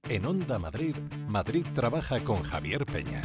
En Onda Madrid, Madrid trabaja con Javier Peña.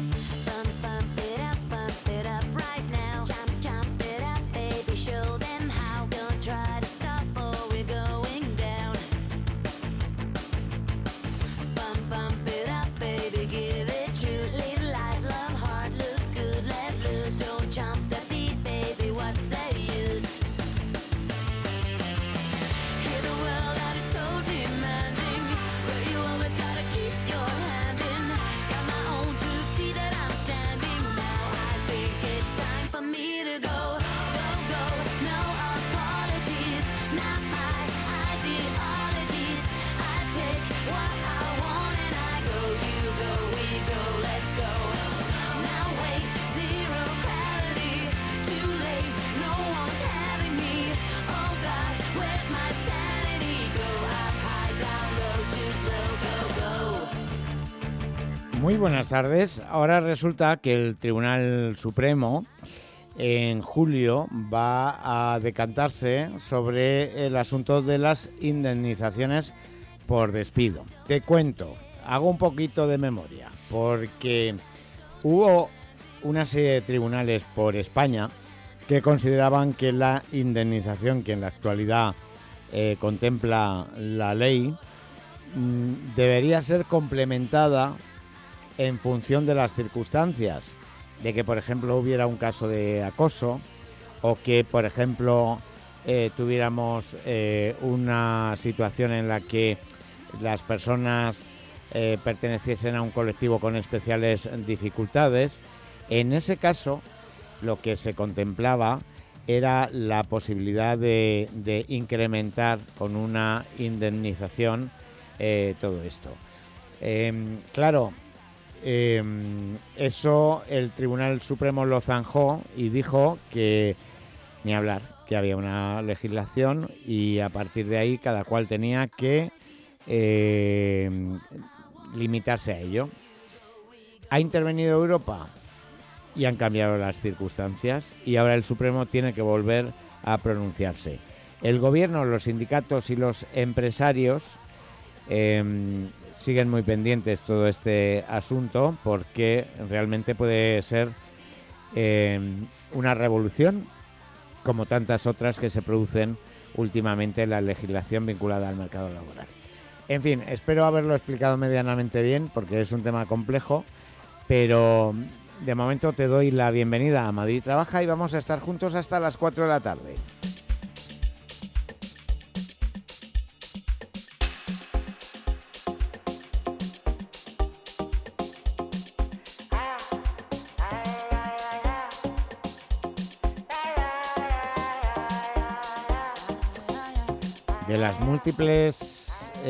Muy buenas tardes. Ahora resulta que el Tribunal Supremo en julio va a decantarse sobre el asunto de las indemnizaciones por despido. Te cuento, hago un poquito de memoria, porque hubo una serie de tribunales por España que consideraban que la indemnización que en la actualidad contempla la ley debería ser complementada en función de las circunstancias, de que por ejemplo hubiera un caso de acoso o que por ejemplo tuviéramos una situación en la que las personas perteneciesen a un colectivo con especiales dificultades. En ese caso lo que se contemplaba era la posibilidad de incrementar con una indemnización todo esto. Claro, eso el Tribunal Supremo lo zanjó y dijo que ni hablar, que había una legislación y a partir de ahí cada cual tenía que limitarse a ello. Ha intervenido Europa y han cambiado las circunstancias y ahora el Supremo tiene que volver a pronunciarse. El gobierno, los sindicatos y los empresarios siguen muy pendientes todo este asunto porque realmente puede ser una revolución como tantas otras que se producen últimamente en la legislación vinculada al mercado laboral. En fin, espero haberlo explicado medianamente bien porque es un tema complejo, pero de momento te doy la bienvenida a Madrid Trabaja y vamos a estar juntos hasta las 4 de la tarde. De las múltiples,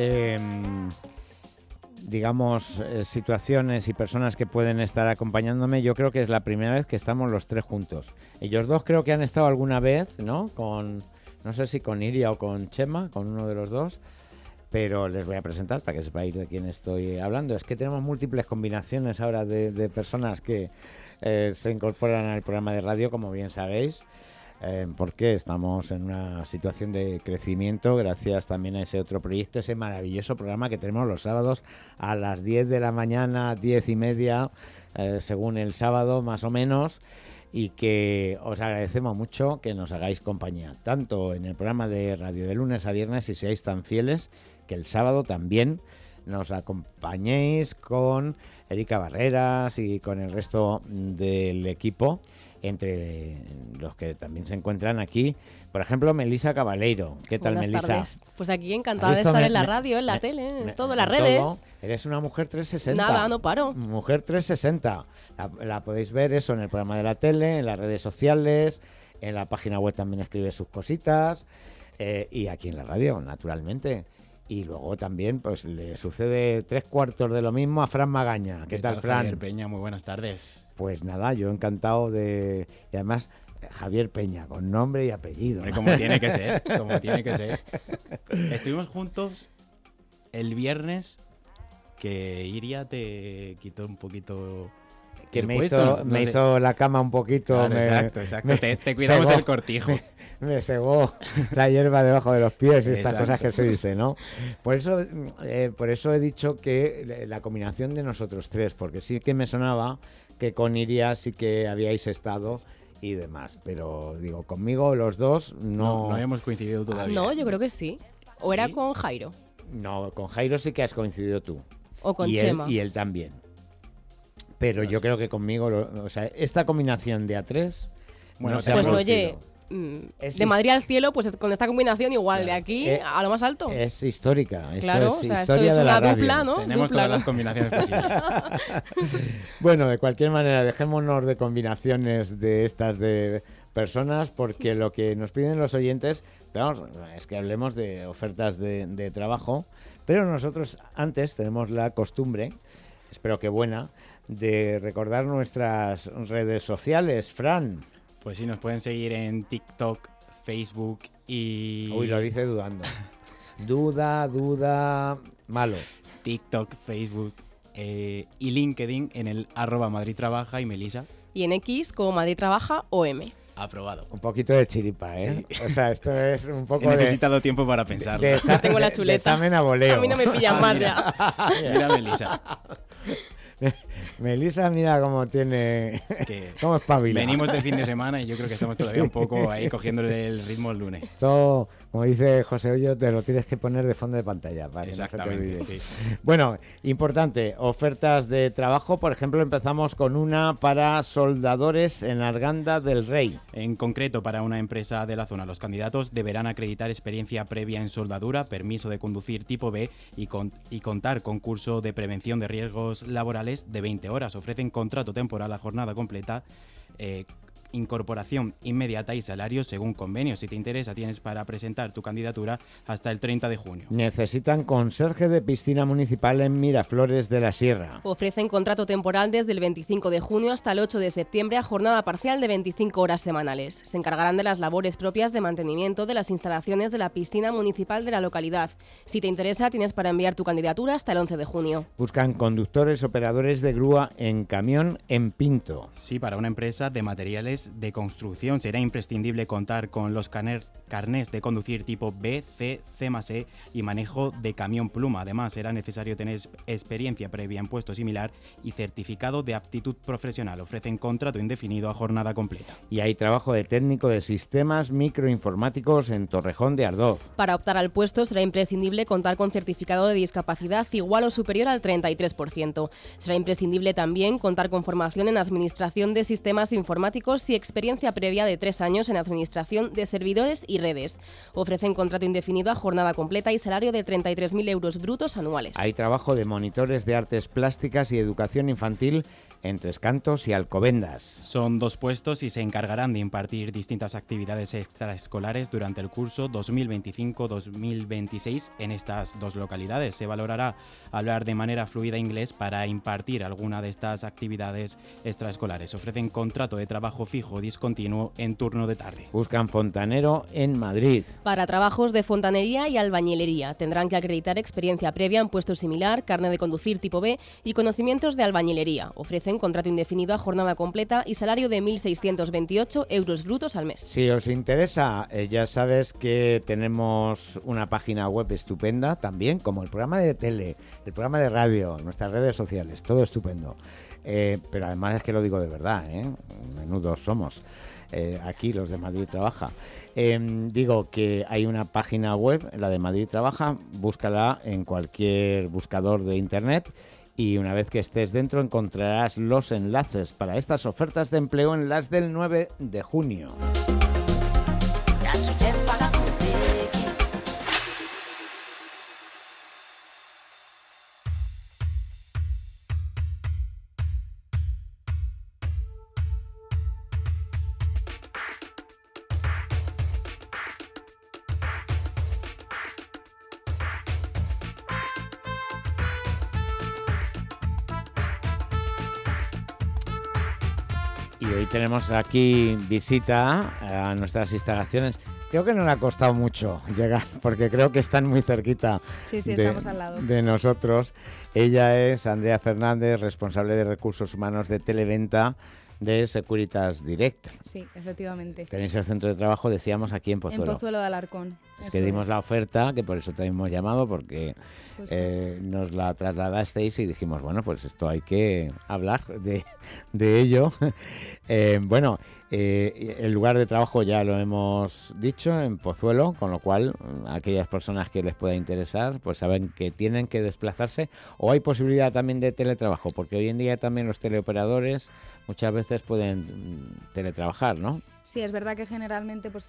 situaciones y personas que pueden estar acompañándome, yo creo que es la primera vez que estamos los tres juntos. Ellos dos creo que han estado alguna vez, ¿no? No sé si con Iria o con Chema, con uno de los dos, pero les voy a presentar para que sepáis de quién estoy hablando. Es que tenemos múltiples combinaciones ahora de personas que se incorporan al programa de radio, como bien sabéis. Porque estamos en una situación de crecimiento gracias también a ese otro proyecto, ese maravilloso programa que tenemos los sábados a las 10 de la mañana, 10:30, según el sábado más o menos, y que os agradecemos mucho que nos hagáis compañía, tanto en el programa de radio de lunes a viernes y seáis tan fieles que el sábado también nos acompañéis con Erika Barreras y con el resto del equipo, entre los que también se encuentran aquí, por ejemplo, Melisa Cabaleiro. ¿Qué tal, Buenas Melisa? Tardes. Pues aquí encantada de estar en la radio, en la tele, en todas las redes. Todo. Eres una mujer 360. Nada, no paro. Mujer 360. La podéis ver eso en el programa de la tele, en las redes sociales, en la página web también escribe sus cositas, y aquí en la radio, naturalmente. Y luego también pues le sucede 3/4 de lo mismo a Fran Magaña. ¿Qué tal, Fran? Javier Peña, muy buenas tardes. Pues nada, yo encantado de... Y además, Javier Peña, con nombre y apellido. Hombre, como tiene que ser, como tiene que ser. Estuvimos juntos el viernes que Iria te quitó un poquito que el me puesto, me hizo la cama un poquito. Claro, exacto. Te cuidamos segó, el cortijo. Me segó la hierba debajo de los pies y estas Exacto. cosas que se dice, ¿no? Por eso he dicho que la combinación de nosotros tres, porque sí que me sonaba que con Iria sí que habíais estado y demás, pero digo, conmigo los dos No habíamos coincidido todavía. No, yo creo que sí. O ¿Sí? era con Jairo. No, con Jairo sí que has coincidido tú. O con y Chema. Y él también. Pero yo creo que conmigo, o sea, esta combinación de A3... Bueno, no se ha Pues producido. oye, Es de Madrid al cielo, pues con esta combinación igual, Claro. de aquí a lo más alto. Es histórica. Claro, esto o es sea, esto historia es de la una radio. dupla, ¿no? Tenemos Dupla, todas ¿no? las combinaciones posibles. Bueno, de cualquier manera, dejémonos de combinaciones de estas de personas, porque lo que nos piden los oyentes, vamos, es que hablemos de ofertas de trabajo, pero nosotros antes tenemos la costumbre, espero que buena, de recordar nuestras redes sociales. Fran. Pues sí, nos pueden seguir en TikTok, Facebook y... Uy, lo dice dudando. Duda, malo. TikTok, Facebook y LinkedIn en el @MadridTrabaja y Melisa. Y en X como Madrid Trabaja OM. Aprobado. Un poquito de chiripa, ¿eh? Sí. O sea, esto es un poco He necesitado tiempo para pensarlo. Tengo la de chuleta. examen a voleo. A mí no me pillan más ya. Mira, Melisa. Melisa, mira cómo tiene... Es que cómo espabila. venimos de fin de semana y yo creo que estamos todavía un poco ahí cogiéndole el ritmo el lunes. Esto, como dice José Hoyo, te lo tienes que poner de fondo de pantalla para que no se te Exactamente, olvide. sí. Bueno, importante, ofertas de trabajo. Por ejemplo, empezamos con una para soldadores en Arganda del Rey. En concreto, para una empresa de la zona, los candidatos deberán acreditar experiencia previa en soldadura, permiso de conducir tipo B y contar con curso de prevención de riesgos laborales de 20 horas. Ofrecen contrato temporal a jornada completa, incorporación inmediata y salario según convenio. Si te interesa, tienes para presentar tu candidatura hasta el 30 de junio. Necesitan conserje de piscina municipal en Miraflores de la Sierra. Ofrecen contrato temporal desde el 25 de junio hasta el 8 de septiembre a jornada parcial de 25 horas semanales. Se encargarán de las labores propias de mantenimiento de las instalaciones de la piscina municipal de la localidad. Si te interesa, tienes para enviar tu candidatura hasta el 11 de junio. Buscan conductores, operadores de grúa en camión en Pinto. Sí, para una empresa de materiales de construcción será imprescindible contar con los carnés de conducir tipo B, C, C+E y manejo de camión pluma. Además, será necesario tener experiencia previa en puesto similar y certificado de aptitud profesional. Ofrecen contrato indefinido a jornada completa. Y hay trabajo de técnico de sistemas microinformáticos en Torrejón de Ardoz. Para optar al puesto será imprescindible contar con certificado de discapacidad igual o superior al 33%. Será imprescindible también contar con formación en administración de sistemas informáticos y experiencia previa de 3 años en administración de servidores y redes. Ofrecen contrato indefinido a jornada completa y salario de 33.000 euros brutos anuales. Hay trabajo de monitores de artes plásticas y educación infantil en Tres Cantos y Alcobendas. Son 2 puestos y se encargarán de impartir distintas actividades extraescolares durante el curso 2025-2026 en estas 2 localidades. Se valorará hablar de manera fluida inglés para impartir alguna de estas actividades extraescolares. Ofrecen contrato de trabajo fijo discontinuo en turno de tarde. Buscan fontanero en Madrid. Para trabajos de fontanería y albañilería tendrán que acreditar experiencia previa en puesto similar, carnet de conducir tipo B y conocimientos de albañilería. Ofrecen contrato indefinido a jornada completa y salario de 1.628 euros brutos al mes. Si os interesa, ya sabes que tenemos una página web estupenda también, como el programa de tele, el programa de radio, nuestras redes sociales, todo estupendo. Pero además es que lo digo de verdad, menudos somos. Aquí los de Madrid Trabaja. Digo que hay una página web, la de Madrid Trabaja, búscala en cualquier buscador de internet y una vez que estés dentro encontrarás los enlaces para estas ofertas de empleo en las del 9 de junio. Y hoy tenemos aquí visita a nuestras instalaciones. creo que no le ha costado mucho llegar, porque creo que están muy cerquita Sí, estamos al lado. de nosotros. Ella es Andrea Fernández, responsable de Recursos Humanos de Televenta de Securitas Direct. Sí, efectivamente. Tenéis el centro de trabajo, decíamos, aquí en Pozuelo. En Pozuelo de Alarcón. Es que dimos la oferta, que por eso te hemos llamado, porque nos la trasladasteis y dijimos, bueno, pues esto hay que hablar de ello. El lugar de trabajo ya lo hemos dicho, en Pozuelo, con lo cual aquellas personas que les pueda interesar, pues saben que tienen que desplazarse, o hay posibilidad también de teletrabajo, porque hoy en día también los teleoperadores muchas veces pueden teletrabajar, ¿no? Sí, es verdad que generalmente pues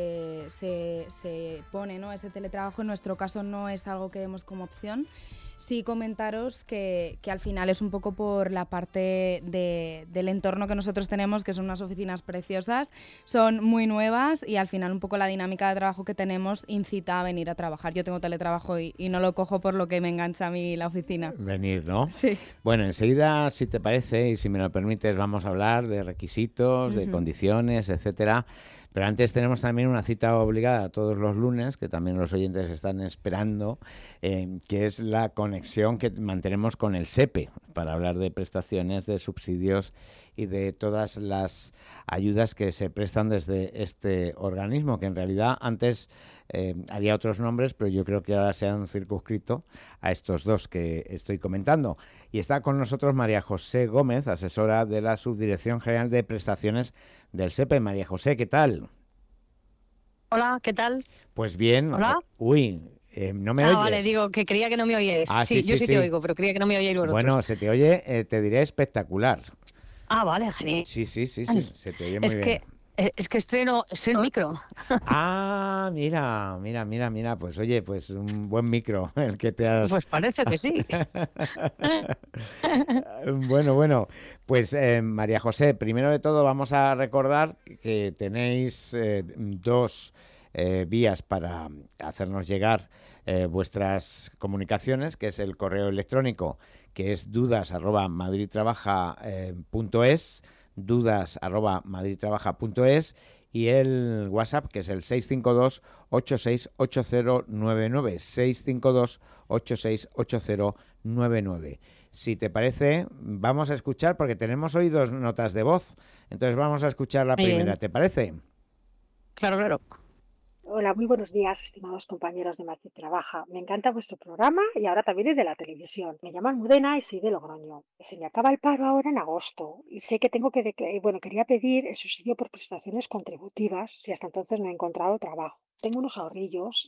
se pone, ¿no?, ese teletrabajo. En nuestro caso no es algo que demos como opción. Sí, comentaros que al final es un poco por la parte del entorno que nosotros tenemos, que son unas oficinas preciosas, son muy nuevas y al final un poco la dinámica de trabajo que tenemos incita a venir a trabajar. Yo tengo teletrabajo y no lo cojo por lo que me engancha a mí la oficina. Venir, ¿no? Sí. Bueno, enseguida, si te parece y si me lo permites, vamos a hablar de requisitos, de condiciones, etcétera. Pero antes tenemos también una cita obligada todos los lunes, que también los oyentes están esperando, que es la conexión que mantenemos con el SEPE, para hablar de prestaciones, de subsidios y de todas las ayudas que se prestan desde este organismo, que en realidad antes había otros nombres, pero yo creo que ahora se han circunscrito a estos dos que estoy comentando. Y está con nosotros María José Gómez, asesora de la Subdirección General de Prestaciones del SEPE. María José, ¿qué tal? Hola, ¿qué tal? Pues bien. Hola. ¿No me oyes? Vale, digo que creía que no me oyes. Sí, yo sí te oigo, pero creía que no me oíais vosotros. Bueno, se te oye, te diré espectacular. Vale, genial. Sí, se te oye muy bien. Es que estreno micro. Mira, pues oye, pues un buen micro el que te has... Pues parece que sí. Bueno, pues María José, primero de todo vamos a recordar que tenéis dos vías para hacernos llegar vuestras comunicaciones, que es el correo electrónico, que es dudas@madridtrabaja.es, dudas@madridtrabaja.es, y el WhatsApp, que es el 652 868099, 652 868099. Si te parece, vamos a escuchar, porque tenemos hoy dos notas de voz, entonces vamos a escuchar la primera, ¿te parece? Claro. Hola, muy buenos días, estimados compañeros de Madrid Trabaja. Me encanta vuestro programa y ahora también el de la televisión. Me llamo Almudena y soy de Logroño. Se me acaba el paro ahora en agosto y sé que tengo que quería pedir el subsidio por prestaciones contributivas si hasta entonces no he encontrado trabajo. Tengo unos ahorrillos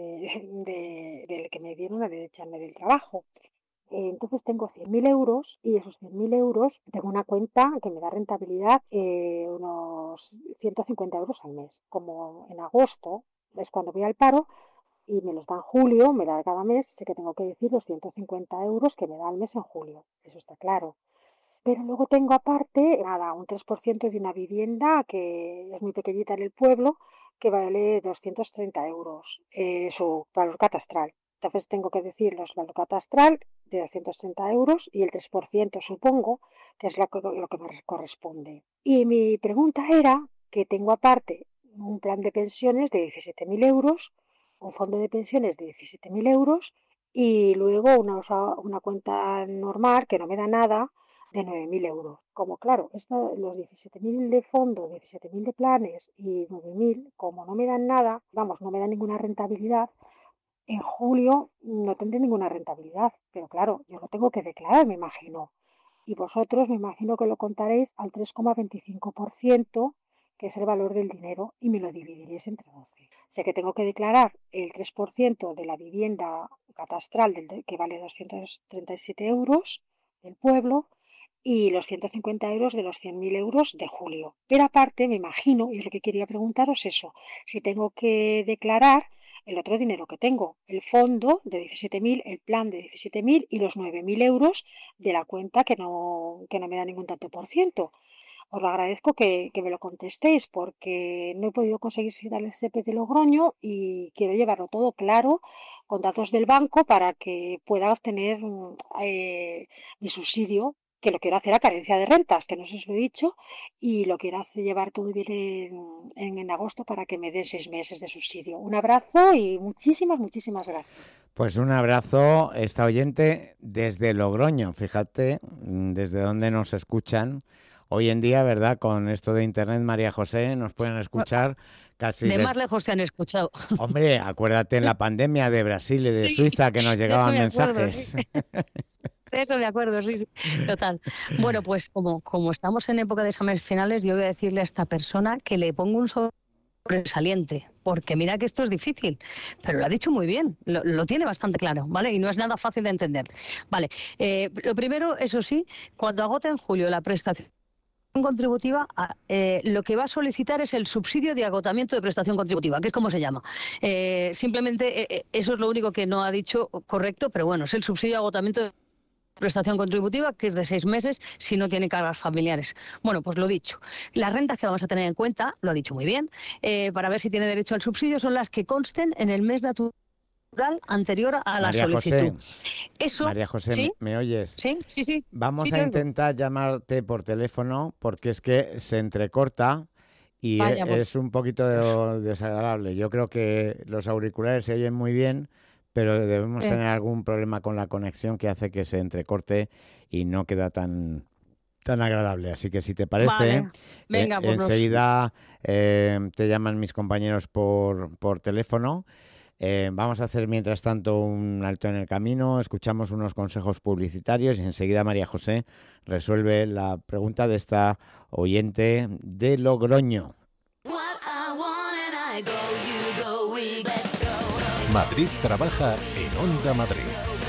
del que me dieron al echarme del trabajo. Entonces tengo 100.000 euros y esos 100.000 euros tengo una cuenta que me da rentabilidad unos 150 euros al mes. Como en agosto es cuando voy al paro y me los da en julio, me da cada mes, sé que tengo que decir los 150 euros que me da al mes en julio. Eso está claro. Pero luego tengo aparte, un 3% de una vivienda que es muy pequeñita en el pueblo, que vale 230 euros, su valor catastral. Entonces tengo que decir los valor catastral de 230 euros y el 3% supongo que es lo que me corresponde. Y mi pregunta era que tengo aparte un plan de pensiones de 17.000 euros, un fondo de pensiones de 17.000 euros y luego una cuenta normal que no me da nada de 9.000 euros. Como claro, los 17.000 de fondo, 17.000 de planes y 9.000, como no me dan nada, no me dan ninguna rentabilidad, en julio no tendré ninguna rentabilidad, pero claro, yo lo tengo que declarar, me imagino. Y vosotros me imagino que lo contaréis al 3,25%, que es el valor del dinero, y me lo dividiréis entre 12. Sé que tengo que declarar el 3% de la vivienda catastral que vale 237 euros del pueblo y los 150 euros de los 100.000 euros de julio. Pero aparte, me imagino, y es lo que quería preguntaros eso, si tengo que declarar el otro dinero que tengo, el fondo de 17.000, el plan de 17.000 y los 9.000 euros de la cuenta que no me da ningún tanto por ciento. Os lo agradezco que me lo contestéis porque no he podido conseguir citar el CP de Logroño y quiero llevarlo todo claro con datos del banco para que pueda obtener mi subsidio que lo quiero hacer a carencia de rentas, que no sé si os lo he dicho, y lo quiero llevar todo bien en agosto para que me den 6 meses de subsidio. Un abrazo y muchísimas, muchísimas gracias. Pues un abrazo, esta oyente desde Logroño, fíjate desde dónde nos escuchan. Hoy en día, ¿verdad? Con esto de Internet, María José, nos pueden escuchar casi... De más lejos te han escuchado. Hombre, acuérdate en la pandemia de Brasil y de Sí, Suiza que nos llegaban eso me acuerdo, mensajes. sí. De eso me acuerdo, sí, sí, total. Bueno, pues como estamos en época de exámenes finales, yo voy a decirle a esta persona que le pongo un sobresaliente, porque mira que esto es difícil, pero lo ha dicho muy bien, lo tiene bastante claro, ¿vale? Y no es nada fácil de entender. Vale, lo primero, eso sí, cuando agote en julio la prestación contributiva, lo que va a solicitar es el subsidio de agotamiento de prestación contributiva, que es como se llama. Simplemente eso es lo único que no ha dicho correcto, pero bueno, es el subsidio de agotamiento de prestación contributiva, que es de 6 meses si no tiene cargas familiares. Bueno, pues lo dicho. Las rentas que vamos a tener en cuenta, lo ha dicho muy bien, para ver si tiene derecho al subsidio, son las que consten en el mes natural anterior a la María solicitud. José, Eso, María José, ¿sí? ¿me oyes? Sí. Vamos Sí, a te oigo. intentar llamarte por teléfono porque es que se entrecorta y Vaya, pues. es un poquito desagradable. Yo creo que los auriculares se oyen muy bien, pero debemos tener algún problema con la conexión que hace que se entrecorte y no queda tan agradable. Así que si te parece, Vale. Venga, pues enseguida te llaman mis compañeros por teléfono. Vamos a hacer mientras tanto un alto en el camino, escuchamos unos consejos publicitarios y enseguida María José resuelve la pregunta de esta oyente de Logroño. Madrid trabaja en Onda Madrid.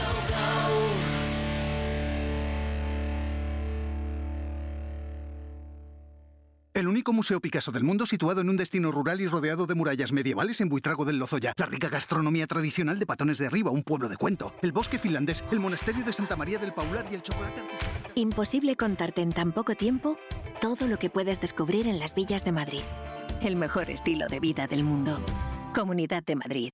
El único museo Picasso del mundo situado en un destino rural y rodeado de murallas medievales en Buitrago del Lozoya. La rica gastronomía tradicional de Patones de Arriba, un pueblo de cuento. El bosque finlandés, el monasterio de Santa María del Paular y el chocolate artesanal. Imposible contarte en tan poco tiempo todo lo que puedes descubrir en las villas de Madrid. El mejor estilo de vida del mundo. Comunidad de Madrid.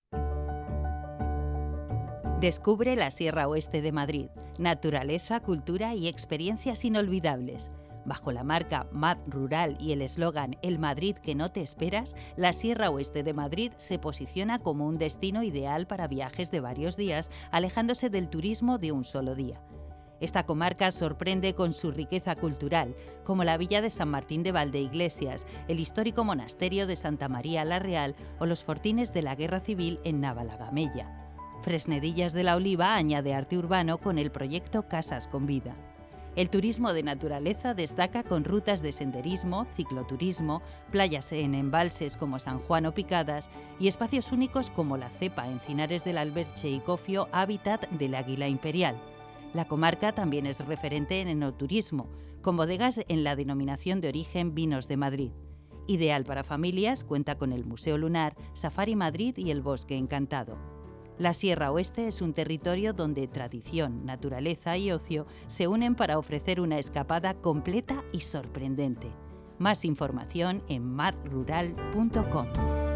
Descubre la Sierra Oeste de Madrid. Naturaleza, cultura y experiencias inolvidables. Bajo la marca Mad Rural y el eslogan El Madrid que no te esperas, la Sierra Oeste de Madrid se posiciona como un destino ideal para viajes de varios días, alejándose del turismo de un solo día. Esta comarca sorprende con su riqueza cultural, como la villa de San Martín de Valdeiglesias, el histórico monasterio de Santa María la Real o los fortines de la Guerra Civil en Navalagamella. Fresnedillas de la Oliva añade arte urbano con el proyecto Casas con Vida. El turismo de naturaleza destaca con rutas de senderismo, cicloturismo, playas en embalses como San Juan o Picadas y espacios únicos como la Cepa, Encinares del Alberche y Cofio, hábitat del águila imperial. La comarca también es referente en enoturismo, con bodegas en la denominación de origen Vinos de Madrid. Ideal para familias, cuenta con el Museo Lunar, Safari Madrid y el Bosque Encantado. La Sierra Oeste es un territorio donde tradición, naturaleza y ocio se unen para ofrecer una escapada completa y sorprendente. Más información en madrural.com.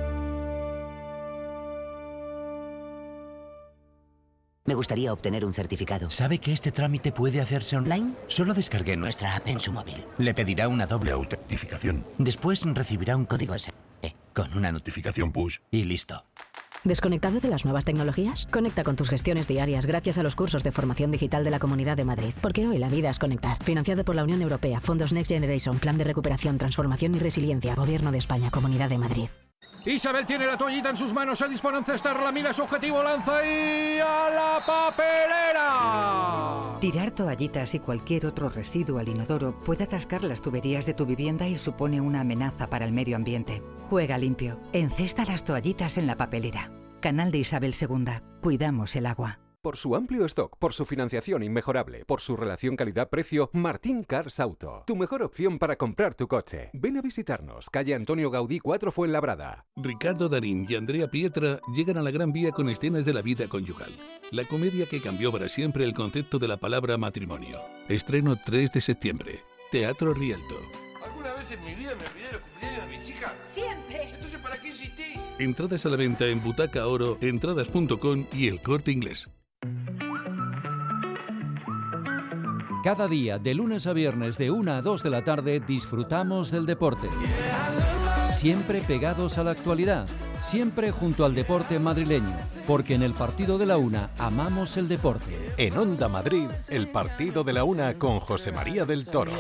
Me gustaría obtener un certificado. ¿Sabe que este trámite puede hacerse online? Solo descargue nuestra app en su móvil. Le pedirá una doble autentificación. Después recibirá un código SMS con una notificación push y listo. ¿Desconectado de las nuevas tecnologías? Conecta con tus gestiones diarias gracias a los cursos de formación digital de la Comunidad de Madrid. Porque hoy la vida es conectar. Financiado por la Unión Europea, Fondos Next Generation, Plan de Recuperación, Transformación y Resiliencia, Gobierno de España, Comunidad de Madrid. Isabel tiene la toallita en sus manos, se dispone a encestarla, mira su objetivo, lanza y ¡a la papelera! Tirar toallitas y cualquier otro residuo al inodoro puede atascar las tuberías de tu vivienda y supone una amenaza para el medio ambiente. Juega limpio. Encesta las toallitas en la papelera. Canal de Isabel II. Cuidamos el agua. Por su amplio stock, por su financiación inmejorable, por su relación calidad-precio, Martín Cars Auto. Tu mejor opción para comprar tu coche. Ven a visitarnos, calle Antonio Gaudí 4 Fuenlabrada. Ricardo Darín y Andrea Pietra llegan a la Gran Vía con escenas de la vida conyugal. La comedia que cambió para siempre el concepto de la palabra matrimonio. Estreno 3 de septiembre. Teatro Rialto. ¿Alguna vez en mi vida me olvidé de los cumpleaños de mis hijas? ¡Siempre! Entonces, ¿para qué insistís? Entradas a la venta en Butaca Oro, entradas.com y El Corte Inglés. Cada día, de lunes a viernes, de 1 a 2 de la tarde, disfrutamos del deporte. Siempre pegados a la actualidad, siempre junto al deporte madrileño, porque en el Partido de la Una amamos el deporte. En Onda Madrid, el Partido de la Una con José María del Toro.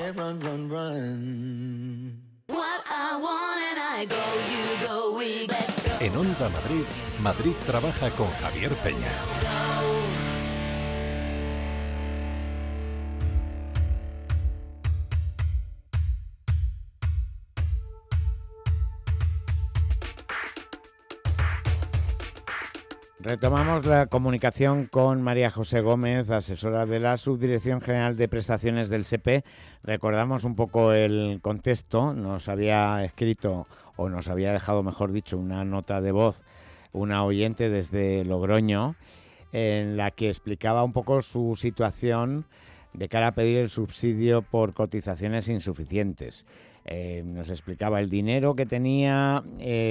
En Onda Madrid, Madrid trabaja con Javier Peña. Retomamos la comunicación con María José Gómez, asesora de la Subdirección General de Prestaciones del SEPE. Recordamos un poco el contexto. Nos había escrito, o nos había dejado, mejor dicho, una nota de voz, una oyente desde Logroño, en la que explicaba un poco su situación de cara a pedir el subsidio por cotizaciones insuficientes. Nos explicaba el dinero que tenía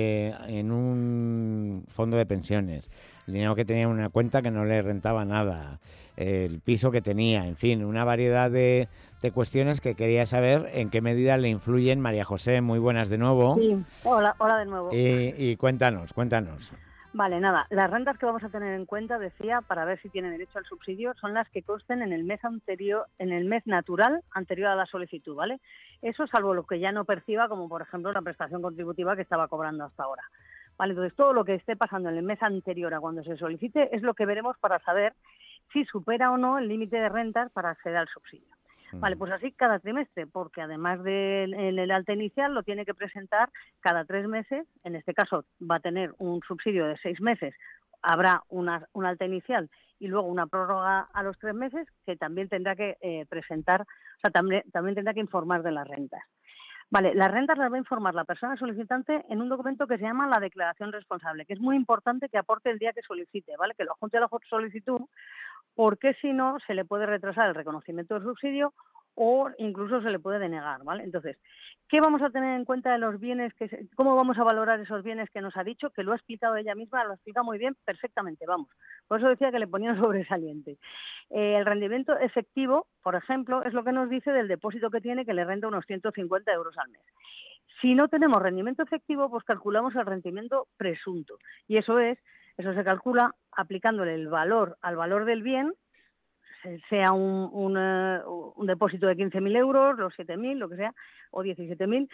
en un fondo de pensiones, el dinero que tenía en una cuenta que no le rentaba nada, el piso que tenía, en fin, una variedad de cuestiones que quería saber en qué medida le influyen. María José, muy buenas de nuevo. Sí, hola de nuevo. Y cuéntanos. Vale, nada, las rentas que vamos a tener en cuenta, decía, para ver si tiene derecho al subsidio, son las que consten en el mes anterior, en el mes natural anterior a la solicitud, ¿vale? Eso salvo lo que ya no perciba, como por ejemplo la prestación contributiva que estaba cobrando hasta ahora. Vale, entonces todo lo que esté pasando en el mes anterior a cuando se solicite es lo que veremos para saber si supera o no el límite de rentas para acceder al subsidio. Vale, pues así cada trimestre, porque además del el alta inicial lo tiene que presentar cada 3 meses. En este caso va a tener un subsidio de 6 meses, habrá una alta inicial y luego una prórroga a los 3 meses que también tendrá que presentar, o sea, también tendrá que informar de las rentas. Vale, las rentas las va a informar la persona solicitante en un documento que se llama la declaración responsable, que es muy importante que aporte el día que solicite, ¿vale? Que lo adjunte a la solicitud, porque si no se le puede retrasar el reconocimiento del subsidio o incluso se le puede denegar, ¿vale? Entonces, ¿qué vamos a tener en cuenta de los bienes? ¿Cómo vamos a valorar esos bienes que nos ha dicho? Que lo ha explicado ella misma, lo explica muy bien, perfectamente, vamos. Por eso decía que le ponía un sobresaliente. El rendimiento efectivo, por ejemplo, es lo que nos dice del depósito que tiene, que le renta unos 150 euros al mes. Si no tenemos rendimiento efectivo, pues calculamos el rendimiento presunto. Y eso se calcula aplicándole el valor al valor del bien, sea un depósito de 15.000 euros, los 7.000, lo que sea, o 17.000,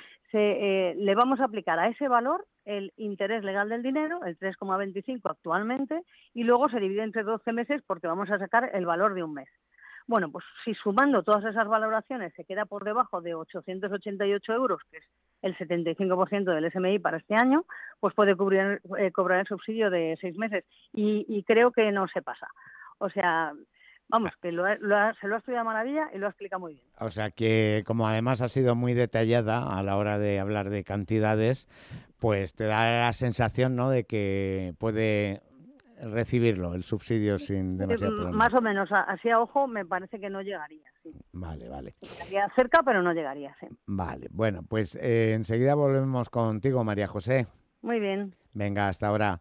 le vamos a aplicar a ese valor el interés legal del dinero, el 3,25 actualmente, y luego se divide entre 12 meses porque vamos a sacar el valor de un mes. Bueno, pues si sumando todas esas valoraciones se queda por debajo de 888 euros, que es el 75% del SMI para este año, pues puede cobrar el subsidio de 6 meses. Y creo que no se pasa. O sea, vamos, que se lo ha estudiado a maravilla y lo ha explicado muy bien. O sea que, como además ha sido muy detallada a la hora de hablar de cantidades, pues te da la sensación, ¿no?, de que puede recibirlo, el subsidio, sin demasiado problema. Más o menos, así a ojo, me parece que no llegaría. Sí. Vale. Llegaría cerca, pero no llegaría, sí. Vale, bueno, pues enseguida volvemos contigo, María José. Muy bien. Venga, hasta ahora.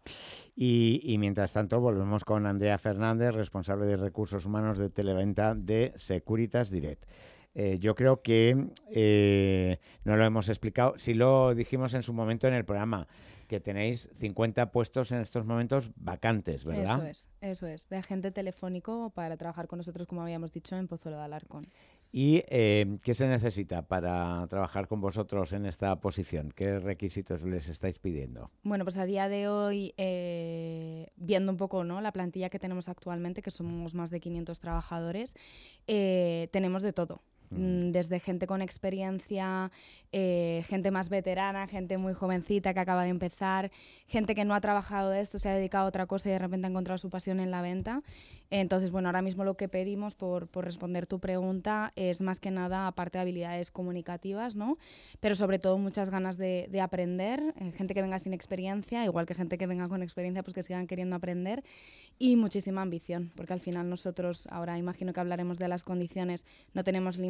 Y mientras tanto volvemos con Andrea Fernández, responsable de Recursos Humanos de Televenta de Securitas Direct. Yo creo que no lo hemos explicado, sí lo dijimos en su momento en el programa, que tenéis 50 puestos en estos momentos vacantes, ¿verdad? Eso es, de agente telefónico para trabajar con nosotros, como habíamos dicho, en Pozuelo de Alarcón. ¿Y qué se necesita para trabajar con vosotros en esta posición? ¿Qué requisitos les estáis pidiendo? Bueno, pues a día de hoy, viendo un poco, ¿no?, la plantilla que tenemos actualmente, que somos más de 500 trabajadores, tenemos de todo. Desde gente con experiencia, gente más veterana, gente muy jovencita que acaba de empezar, gente que no ha trabajado de esto, se ha dedicado a otra cosa y de repente ha encontrado su pasión en la venta. Entonces, bueno, ahora mismo lo que pedimos, por responder tu pregunta, es más que nada, aparte de habilidades comunicativas, ¿no?, pero sobre todo muchas ganas de aprender, gente que venga sin experiencia, igual que gente que venga con experiencia, pues que sigan queriendo aprender, y muchísima ambición, porque al final nosotros, ahora imagino que hablaremos de las condiciones, no tenemos límite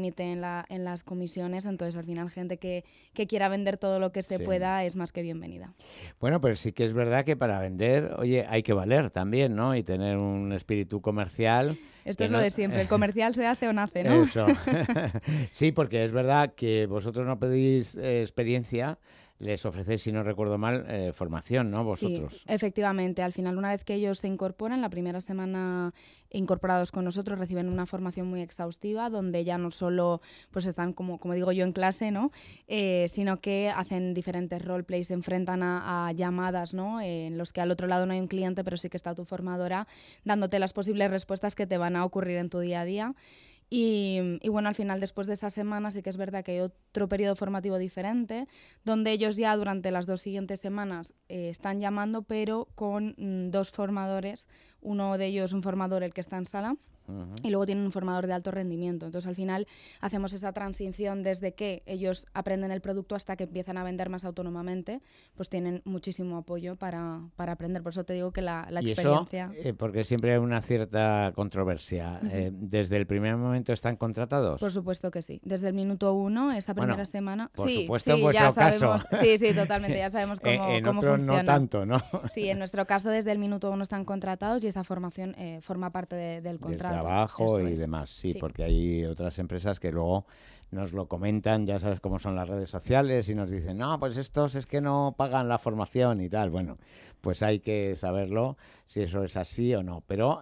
límite en las comisiones, entonces al final gente que quiera vender todo lo que se pueda es más que bienvenida. Bueno, pues sí que es verdad que para vender, oye, hay que valer también, ¿no? Y tener un espíritu comercial. Esto es lo de siempre, el comercial se hace o nace, ¿no? Eso. Sí, porque es verdad que vosotros no pedís experiencia, les ofrecéis, si no recuerdo mal, formación, ¿no? Vosotros. Sí, efectivamente. Al final, una vez que ellos se incorporan, la primera semana incorporados con nosotros, reciben una formación muy exhaustiva, donde ya no solo pues están, como digo yo, en clase, ¿no? Sino que hacen diferentes roleplays, se enfrentan a llamadas, ¿no? En los que al otro lado no hay un cliente, pero sí que está tu formadora dándote las posibles respuestas que te van a ocurrir en tu día a día. Y bueno, al final, después de esa semana, sí que es verdad que hay otro periodo formativo diferente, donde ellos ya durante las 2 siguientes semanas están llamando, pero con 2 formadores, uno de ellos un formador el que está en sala, y luego tienen un formador de alto rendimiento. Entonces, al final, hacemos esa transición desde que ellos aprenden el producto hasta que empiezan a vender más autónomamente, pues tienen muchísimo apoyo para aprender. Por eso te digo que la experiencia... ¿Y eso? Porque siempre hay una cierta controversia. ¿Desde el primer momento están contratados? Por supuesto que sí. Desde el minuto 1, esta primera semana... Por sí, supuesto, sí, en ya vuestro sabemos, caso. Sí, totalmente, ya sabemos cómo en cómo otros funciona. no tanto, ¿no? Sí, en nuestro caso, desde el minuto 1 están contratados y esa formación forma parte del contrato. Del trabajo Eso y es. demás, sí, porque hay otras empresas que luego nos lo comentan, ya sabes cómo son las redes sociales, y nos dicen, no, pues estos es que no pagan la formación y tal. Bueno, pues hay que saberlo, si eso es así o no. Pero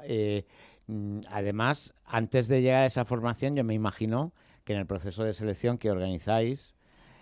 además, antes de llegar a esa formación, yo me imagino que en el proceso de selección que organizáis,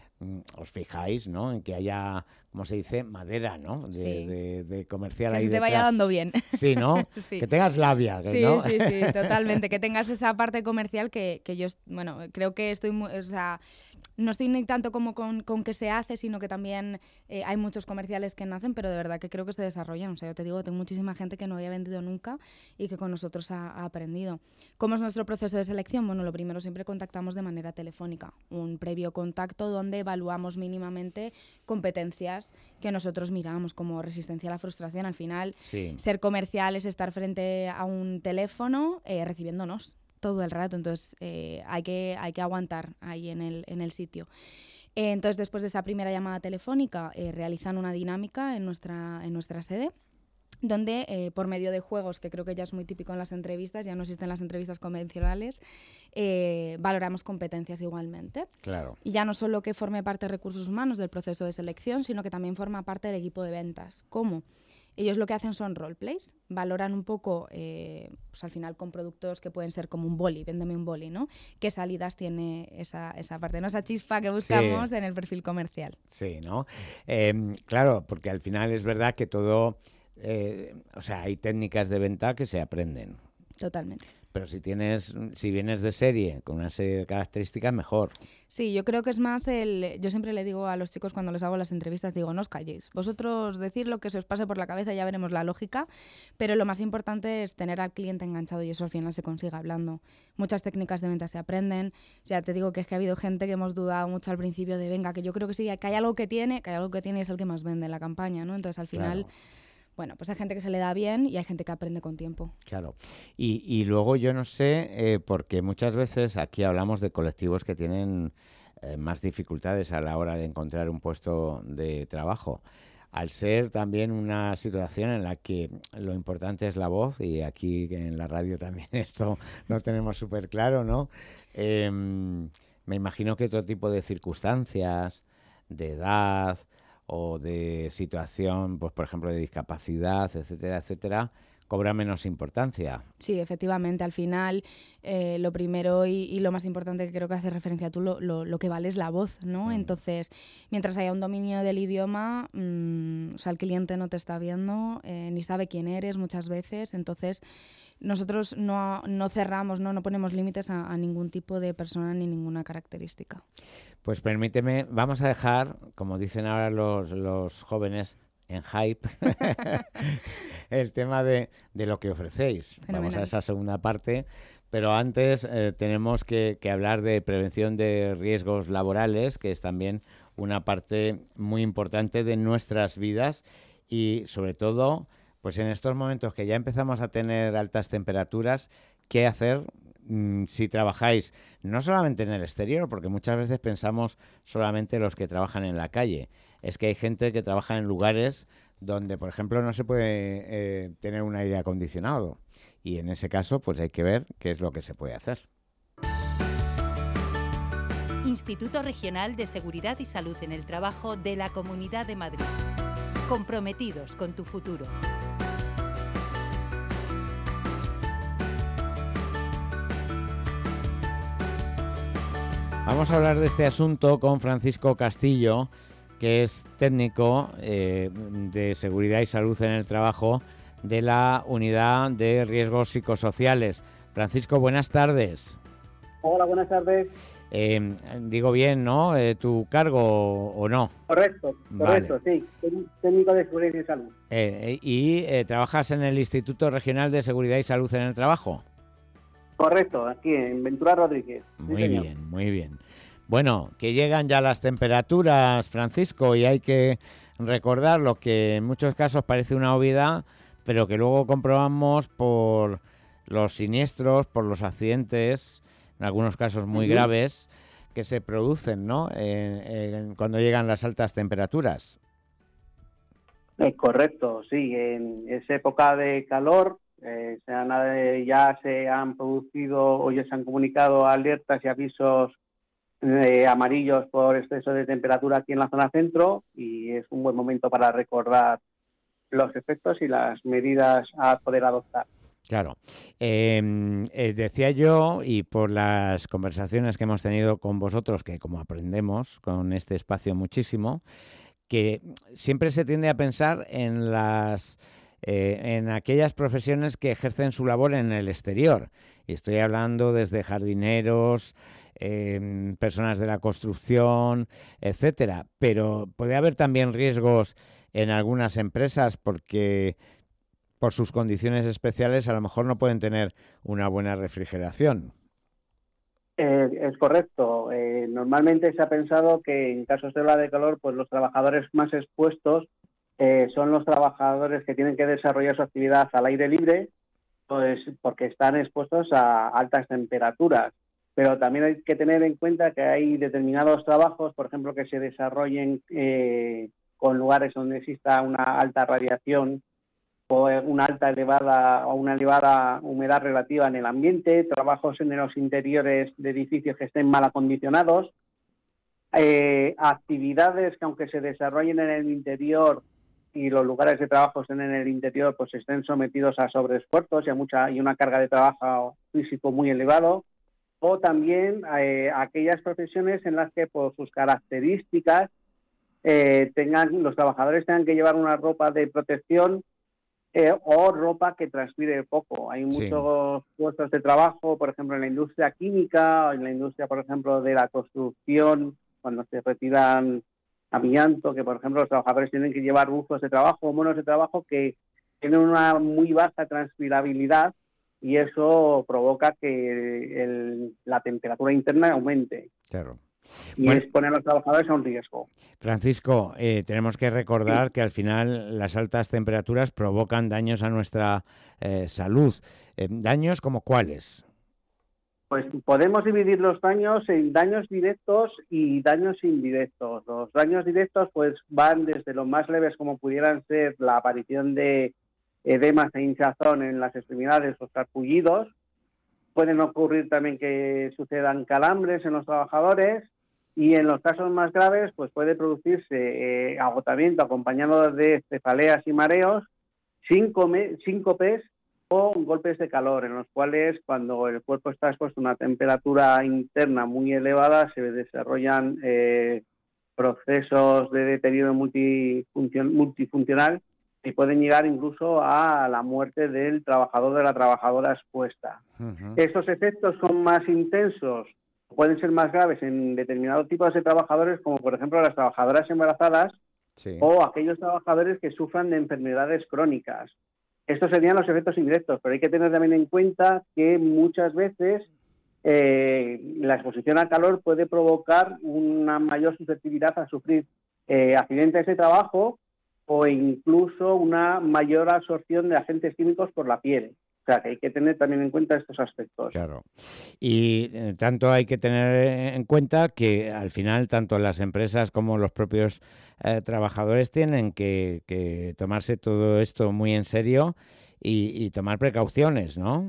os fijáis, ¿no? En que haya, ¿cómo se dice? Madera, ¿no? De comercial que ahí se te detrás. vaya dando bien. Sí, ¿no? Sí. Que tengas labia, Sí, ¿no? sí, totalmente. Que tengas esa parte comercial que yo, bueno, creo que estoy muy... O sea, no estoy ni tanto como con que se hace, sino que también hay muchos comerciales que nacen, pero de verdad que creo que se desarrollan. O sea, yo te digo, tengo muchísima gente que no había vendido nunca y que con nosotros ha aprendido. ¿Cómo es nuestro proceso de selección? Bueno, lo primero, siempre contactamos de manera telefónica. Un previo contacto donde evaluamos mínimamente competencias que nosotros miramos, como resistencia a la frustración. Al final, ser comercial es estar frente a un teléfono recibiéndonos todo el rato, entonces hay que aguantar ahí en el sitio. Entonces, después de esa primera llamada telefónica, realizan una dinámica en nuestra sede, donde por medio de juegos, que creo que ya es muy típico en las entrevistas, ya no existen las entrevistas convencionales, valoramos competencias igualmente. Claro. Y ya no solo que forme parte de recursos humanos del proceso de selección, sino que también forma parte del equipo de ventas. ¿Cómo? Ellos lo que hacen son roleplays, valoran un poco, pues al final con productos que pueden ser como un boli, véndeme un boli, ¿no? ¿Qué salidas tiene esa parte, ¿no? Esa chispa que buscamos en el perfil comercial. Sí, ¿no? Claro, porque al final es verdad que todo, o sea, hay técnicas de venta que se aprenden. Totalmente. Pero si vienes de serie, con una serie de características, mejor. Sí, yo creo que es más yo siempre le digo a los chicos cuando les hago las entrevistas, digo, no os calléis. Vosotros decir lo que se os pase por la cabeza, ya veremos la lógica, pero lo más importante es tener al cliente enganchado y eso al final se consigue hablando. Muchas técnicas de venta se aprenden. O sea, te digo que es que ha habido gente que hemos dudado mucho al principio de, venga, que yo creo que sí, que hay algo que tiene y es el que más vende en la campaña, ¿no? Entonces, al final... Claro. Bueno, pues hay gente que se le da bien y hay gente que aprende con tiempo. Claro. Y luego yo no sé, porque muchas veces aquí hablamos de colectivos que tienen más dificultades a la hora de encontrar un puesto de trabajo. Al ser también una situación en la que lo importante es la voz, y aquí en la radio también esto lo tenemos súper claro, ¿no? Me imagino que otro tipo de circunstancias, de edad o de situación, pues por ejemplo de discapacidad, etcétera, etcétera, cobra menos importancia. Sí, efectivamente. Al final, lo primero y lo más importante que creo que hace referencia a tú, lo que vale es la voz, ¿no? Entonces, mientras haya un dominio del idioma, o sea, el cliente no te está viendo, ni sabe quién eres muchas veces, entonces... Nosotros no cerramos, no ponemos límites a ningún tipo de persona ni ninguna característica. Pues permíteme, vamos a dejar, como dicen ahora los jóvenes, en hype, el tema de lo que ofrecéis. Fenomenal. Vamos a esa segunda parte, pero antes tenemos que hablar de prevención de riesgos laborales, que es también una parte muy importante de nuestras vidas y sobre todo... Pues en estos momentos que ya empezamos a tener altas temperaturas, ¿qué hacer si trabajáis no solamente en el exterior, porque muchas veces pensamos solamente los que trabajan en la calle, es que hay gente que trabaja en lugares donde, por ejemplo, no se puede tener un aire acondicionado, y en ese caso pues hay que ver qué es lo que se puede hacer. Instituto Regional de Seguridad y Salud en el Trabajo de la Comunidad de Madrid. Comprometidos con tu futuro. Vamos a hablar de este asunto con Francisco Castillo, que es técnico de seguridad y salud en el trabajo de la Unidad de Riesgos Psicosociales. Francisco, buenas tardes. Hola, buenas tardes. Digo bien, ¿no? ¿Tu cargo o no? Correcto, Vale. sí. Soy técnico de seguridad y salud. ¿Y trabajas en el Instituto Regional de Seguridad y Salud en el Trabajo? Correcto, aquí en Ventura Rodríguez. Muy bien, muy bien. Bueno, que llegan ya las temperaturas, Francisco, y hay que recordar lo que en muchos casos parece una obviedad, pero que luego comprobamos por los siniestros, por los accidentes, en algunos casos muy graves, que se producen, ¿no? Cuando llegan las altas temperaturas. Correcto, sí. En esa época de calor ya se han producido o ya se han comunicado alertas y avisos amarillos por exceso de temperatura aquí en la zona centro, y es un buen momento para recordar los efectos y las medidas a poder adoptar. Claro. Decía yo, y por las conversaciones que hemos tenido con vosotros, que como aprendemos con este espacio muchísimo, que siempre se tiende a pensar en aquellas profesiones que ejercen su labor en el exterior. Y estoy hablando desde jardineros, personas de la construcción, etcétera. Pero puede haber también riesgos en algunas empresas porque por sus condiciones especiales a lo mejor no pueden tener una buena refrigeración. Es correcto. Normalmente se ha pensado que en casos de ola de calor, pues los trabajadores más expuestos son los trabajadores que tienen que desarrollar su actividad al aire libre, pues porque están expuestos a altas temperaturas. Pero también hay que tener en cuenta que hay determinados trabajos, por ejemplo, que se desarrollen con lugares donde exista una alta radiación o una elevada humedad relativa en el ambiente, trabajos en los interiores de edificios que estén mal acondicionados, actividades que aunque se desarrollen en el interior y los lugares de trabajo estén en el interior, pues estén sometidos a sobreesfuerzos y una carga de trabajo físico muy elevado, o también aquellas profesiones en las que por sus características los trabajadores tengan que llevar una ropa de protección o ropa que transpire poco. Hay muchos puestos de trabajo, por ejemplo, en la industria química o en la industria, por ejemplo, de la construcción, cuando se retiran amianto, que, por ejemplo, los trabajadores tienen que llevar buzos de trabajo o monos de trabajo que tienen una muy baja transpirabilidad, y eso provoca que la temperatura interna aumente. Claro. Y expone a los trabajadores a un riesgo. Francisco, tenemos que recordar que al final las altas temperaturas provocan daños a nuestra salud. ¿Daños como cuáles? Pues podemos dividir los daños en daños directos y daños indirectos. Los daños directos pues van desde los más leves, como pudieran ser la aparición de edemas e hinchazón en las extremidades o sarpullidos. Pueden ocurrir también que sucedan calambres en los trabajadores, y en los casos más graves pues puede producirse agotamiento acompañado de cefaleas y mareos, síncopes o golpes de calor, en los cuales cuando el cuerpo está expuesto a una temperatura interna muy elevada se desarrollan procesos de deterioro multifuncional y pueden llegar incluso a la muerte del trabajador o de la trabajadora expuesta. Estos efectos son más intensos, pueden ser más graves en determinados tipos de trabajadores, como por ejemplo las trabajadoras embarazadas o aquellos trabajadores que sufran de enfermedades crónicas. Estos serían los efectos indirectos, pero hay que tener también en cuenta que muchas veces la exposición al calor puede provocar una mayor susceptibilidad a sufrir accidentes de trabajo o incluso una mayor absorción de agentes químicos por la piel. O sea, que hay que tener también en cuenta estos aspectos. Claro. Y tanto hay que tener en cuenta que al final tanto las empresas como los propios trabajadores tienen que tomarse todo esto muy en serio y tomar precauciones, ¿no?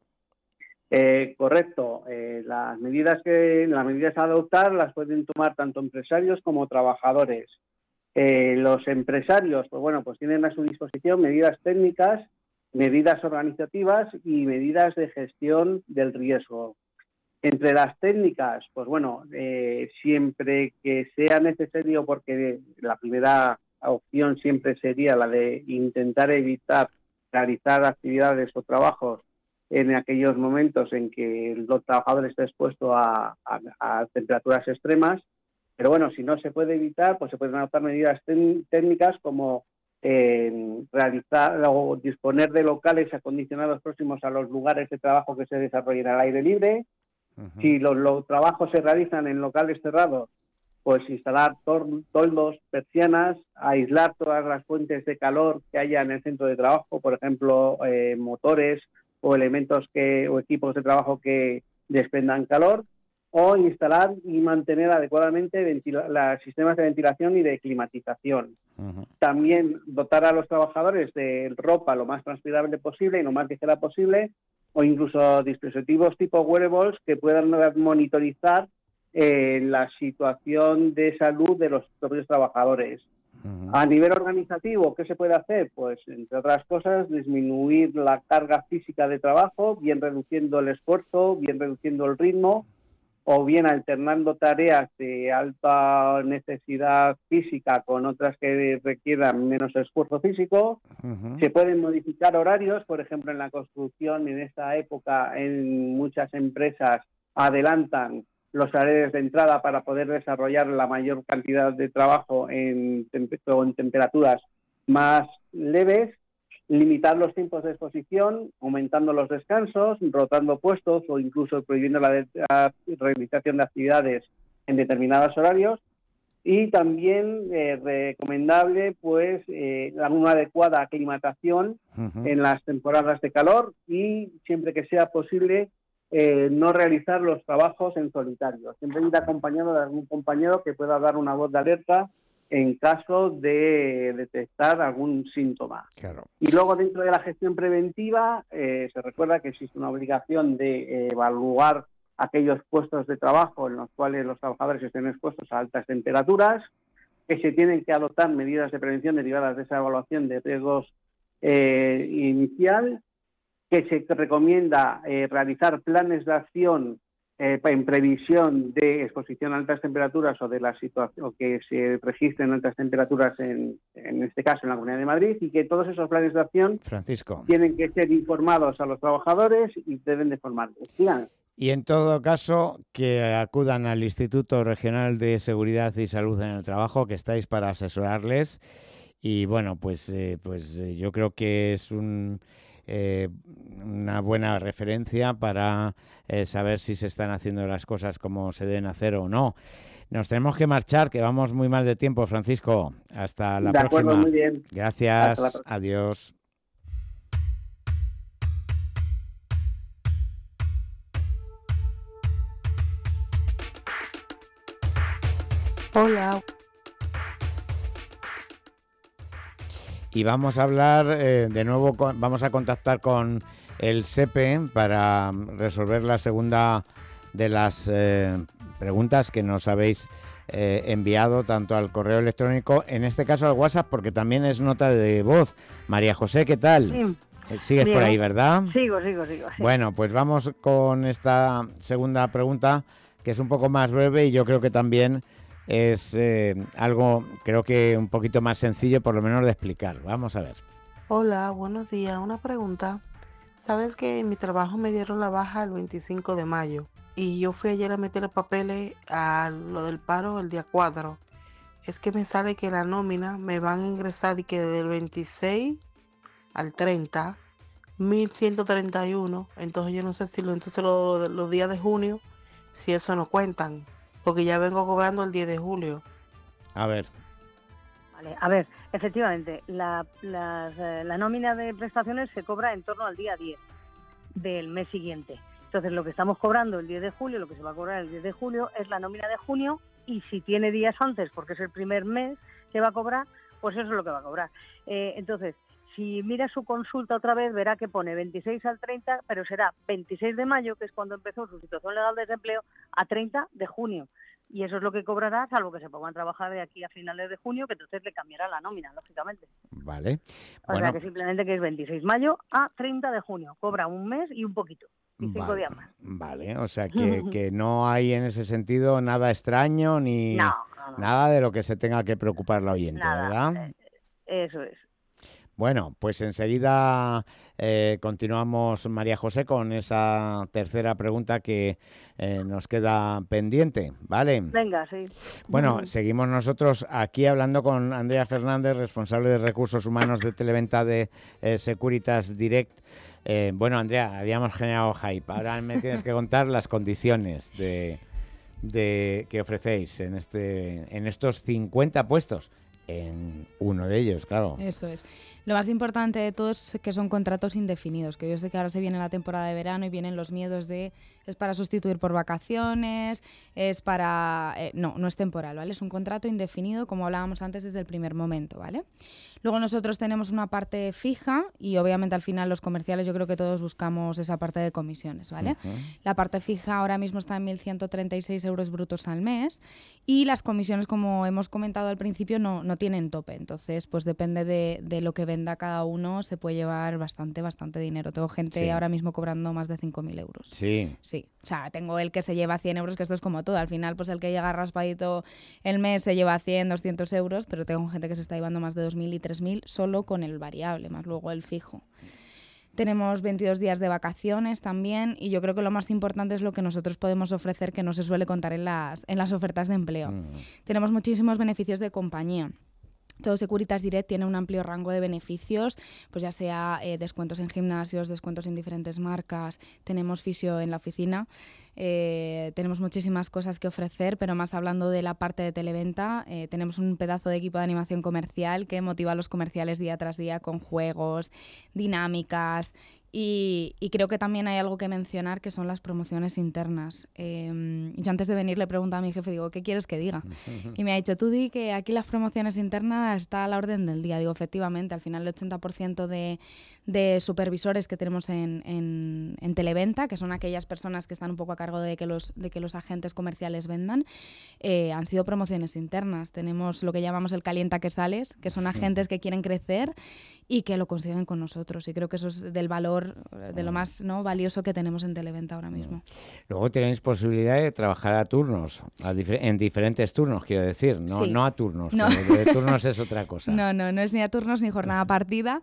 Correcto. Las medidas a adoptar las pueden tomar tanto empresarios como trabajadores. Los empresarios, pues tienen a su disposición medidas técnicas, medidas organizativas y medidas de gestión del riesgo. Entre las técnicas, siempre que sea necesario, porque la primera opción siempre sería la de intentar evitar realizar actividades o trabajos en aquellos momentos en que los trabajadores estén expuestos a temperaturas extremas. Pero bueno, si no se puede evitar, pues se pueden adoptar medidas técnicas como realizar o disponer de locales acondicionados próximos a los lugares de trabajo que se desarrollen al aire libre. Uh-huh. Si los trabajos se realizan en locales cerrados, pues instalar toldos, persianas, aislar todas las fuentes de calor que haya en el centro de trabajo, por ejemplo, motores o elementos o equipos de trabajo que desprendan calor, o instalar y mantener adecuadamente los sistemas de ventilación y de climatización. Uh-huh. También dotar a los trabajadores de ropa lo más transpirable posible y lo más ligera posible, o incluso dispositivos tipo wearables que puedan monitorizar la situación de salud de los propios trabajadores. Uh-huh. A nivel organizativo, ¿qué se puede hacer? Pues, entre otras cosas, disminuir la carga física de trabajo, bien reduciendo el esfuerzo, bien reduciendo el ritmo, o bien alternando tareas de alta necesidad física con otras que requieran menos esfuerzo físico. Uh-huh. Se pueden modificar horarios, por ejemplo, en la construcción, en esta época, en muchas empresas adelantan los horarios de entrada para poder desarrollar la mayor cantidad de trabajo en temperaturas más leves. Limitar los tiempos de exposición, aumentando los descansos, rotando puestos o incluso prohibiendo la realización de actividades en determinados horarios. Y también recomendable una adecuada aclimatación uh-huh. en las temporadas de calor y siempre que sea posible no realizar los trabajos en solitario. Siempre ir acompañado de algún compañero que pueda dar una voz de alerta en caso de detectar algún síntoma. Claro. Y luego, dentro de la gestión preventiva, se recuerda que existe una obligación de evaluar aquellos puestos de trabajo en los cuales los trabajadores estén expuestos a altas temperaturas, que se tienen que adoptar medidas de prevención derivadas de esa evaluación de riesgos inicial, que se recomienda realizar planes de acción en previsión de exposición a altas temperaturas o de la situación que se registren altas temperaturas en este caso en la Comunidad de Madrid, y que todos esos planes de acción, Francisco, tienen que ser informados a los trabajadores y deben de formarlos. Díganme. Y en todo caso, que acudan al Instituto Regional de Seguridad y Salud en el Trabajo, que estáis para asesorarles. Y bueno, pues yo creo que es una buena referencia para saber si se están haciendo las cosas como se deben hacer o no. Nos tenemos que marchar, que vamos muy mal de tiempo, Francisco. Hasta la próxima. De acuerdo, muy bien. Gracias. Adiós. Hola. Y vamos a hablar de nuevo, vamos a contactar con el SEPE para resolver la segunda de las preguntas que nos habéis enviado tanto al correo electrónico, en este caso al WhatsApp, porque también es nota de voz. María José, ¿qué tal? Sí. ¿Sigues Bien. Por ahí, verdad? Sigo. Sí. Bueno, pues vamos con esta segunda pregunta, que es un poco más breve y yo creo que también es algo, creo que un poquito más sencillo, por lo menos de explicar. Vamos a ver. Hola, buenos días. Una pregunta. Sabes que en mi trabajo me dieron la baja el 25 de mayo y yo fui ayer a meter los papeles a lo del paro el día 4. Es que me sale que la nómina me van a ingresar y que del 26 al 30, 1.131. Entonces yo no sé si los días de junio, si eso no cuentan, porque ya vengo cobrando el 10 de julio. A ver. Vale, a ver, efectivamente, la nómina de prestaciones se cobra en torno al día 10. del mes siguiente. Entonces, lo que estamos cobrando el 10 de julio, lo que se va a cobrar el 10 de julio, es la nómina de junio, y si tiene días antes, porque es el primer mes que va a cobrar, pues eso es lo que va a cobrar. Entonces, si mira su consulta otra vez, verá que pone 26 al 30, pero será 26 de mayo, que es cuando empezó su situación legal de desempleo, a 30 de junio. Y eso es lo que cobrará, salvo que se pongan a trabajar de aquí a finales de junio, que entonces le cambiará la nómina, lógicamente. Vale. O sea que simplemente que es 26 de mayo a 30 de junio. Cobra un mes y un poquito. Y 5 días más. Vale, o sea que no hay en ese sentido nada extraño ni No. nada de lo que se tenga que preocupar la oyente, Nada, ¿verdad? Eso es. Bueno, pues enseguida continuamos, María José, con esa tercera pregunta que nos queda pendiente, ¿vale? Venga, sí. Bueno, seguimos nosotros aquí hablando con Andrea Fernández, responsable de Recursos Humanos de Televenta de Securitas Direct. Bueno, Andrea, habíamos generado hype. Ahora me tienes que contar las condiciones de que ofrecéis en estos 50 puestos. En uno de ellos, claro. Eso es. Lo más importante de todo es que son contratos indefinidos, que yo sé que ahora se viene la temporada de verano y vienen los miedos de es para sustituir por vacaciones, es para... no es temporal, ¿vale? Es un contrato indefinido, como hablábamos antes, desde el primer momento, ¿vale? Luego nosotros tenemos una parte fija y obviamente al final los comerciales yo creo que todos buscamos esa parte de comisiones, ¿vale? La parte fija ahora mismo está en 1.136 euros brutos al mes y las comisiones, como hemos comentado al principio, no tienen tope. Entonces, pues depende de lo que venda cada uno, se puede llevar bastante dinero. Tengo gente ahora mismo cobrando más de 5.000 euros. Sí. Sí, o sea, tengo el que se lleva 100 euros, que esto es como todo. Al final, pues el que llega raspadito el mes se lleva 100, 200 euros, pero tengo gente que se está llevando más de 2.000 y 3.000 solo con el variable, más luego el fijo. Tenemos 22 días de vacaciones también y yo creo que lo más importante es lo que nosotros podemos ofrecer, que no se suele contar en las ofertas de empleo. Tenemos muchísimos beneficios de compañía. Todo Securitas Direct tiene un amplio rango de beneficios, pues ya sea descuentos en gimnasios, descuentos en diferentes marcas, tenemos fisio en la oficina, tenemos muchísimas cosas que ofrecer, pero más hablando de la parte de televenta, tenemos un pedazo de equipo de animación comercial que motiva a los comerciales día tras día con juegos, dinámicas. Y creo que también hay algo que mencionar, que son las promociones internas. Yo antes de venir le preguntaba a mi jefe, digo, ¿qué quieres que diga? Y me ha dicho, tú di que aquí las promociones internas está a la orden del día. Digo, efectivamente, al final el 80% de supervisores que tenemos en Televenta, que son aquellas personas que están un poco a cargo de que los agentes comerciales vendan, han sido promociones internas. Tenemos lo que llamamos el calienta que sales, que son agentes que quieren crecer y que lo consiguen con nosotros. Y creo que eso es del valor, de lo más valioso que tenemos en Televenta ahora mismo. Luego tenéis posibilidad de trabajar a turnos, en diferentes turnos, quiero decir, no a turnos. No. Lo de turnos es otra cosa. No es ni a turnos ni jornada partida.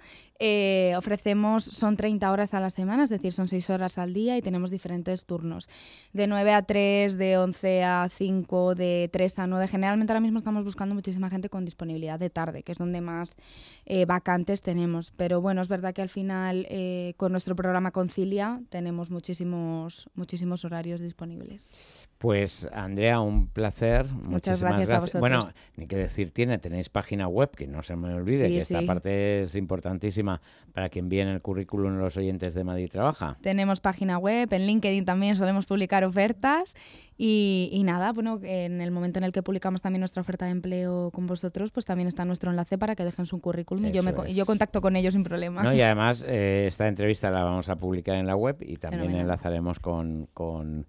Son 30 horas a la semana, es decir, son 6 horas al día y tenemos diferentes turnos. De 9 a 3, de 11 a 5, de 3 a 9. Generalmente ahora mismo estamos buscando muchísima gente con disponibilidad de tarde, que es donde más vacantes tenemos. Pero bueno, es verdad que al final con nuestro programa Concilia tenemos muchísimos horarios disponibles. Pues Andrea, un placer. Muchas gracias a vosotros. Bueno, ni que decir tenéis página web, que no se me olvide, sí, que esta parte es importantísima para que envíen el currículum los oyentes de Madrid Trabaja. Tenemos página web, en LinkedIn también solemos publicar ofertas y nada, bueno, en el momento en el que publicamos también nuestra oferta de empleo con vosotros, pues también está nuestro enlace para que dejen su currículum y yo contacto con ellos sin problema. No, y además esta entrevista la vamos a publicar en la web y también enlazaremos con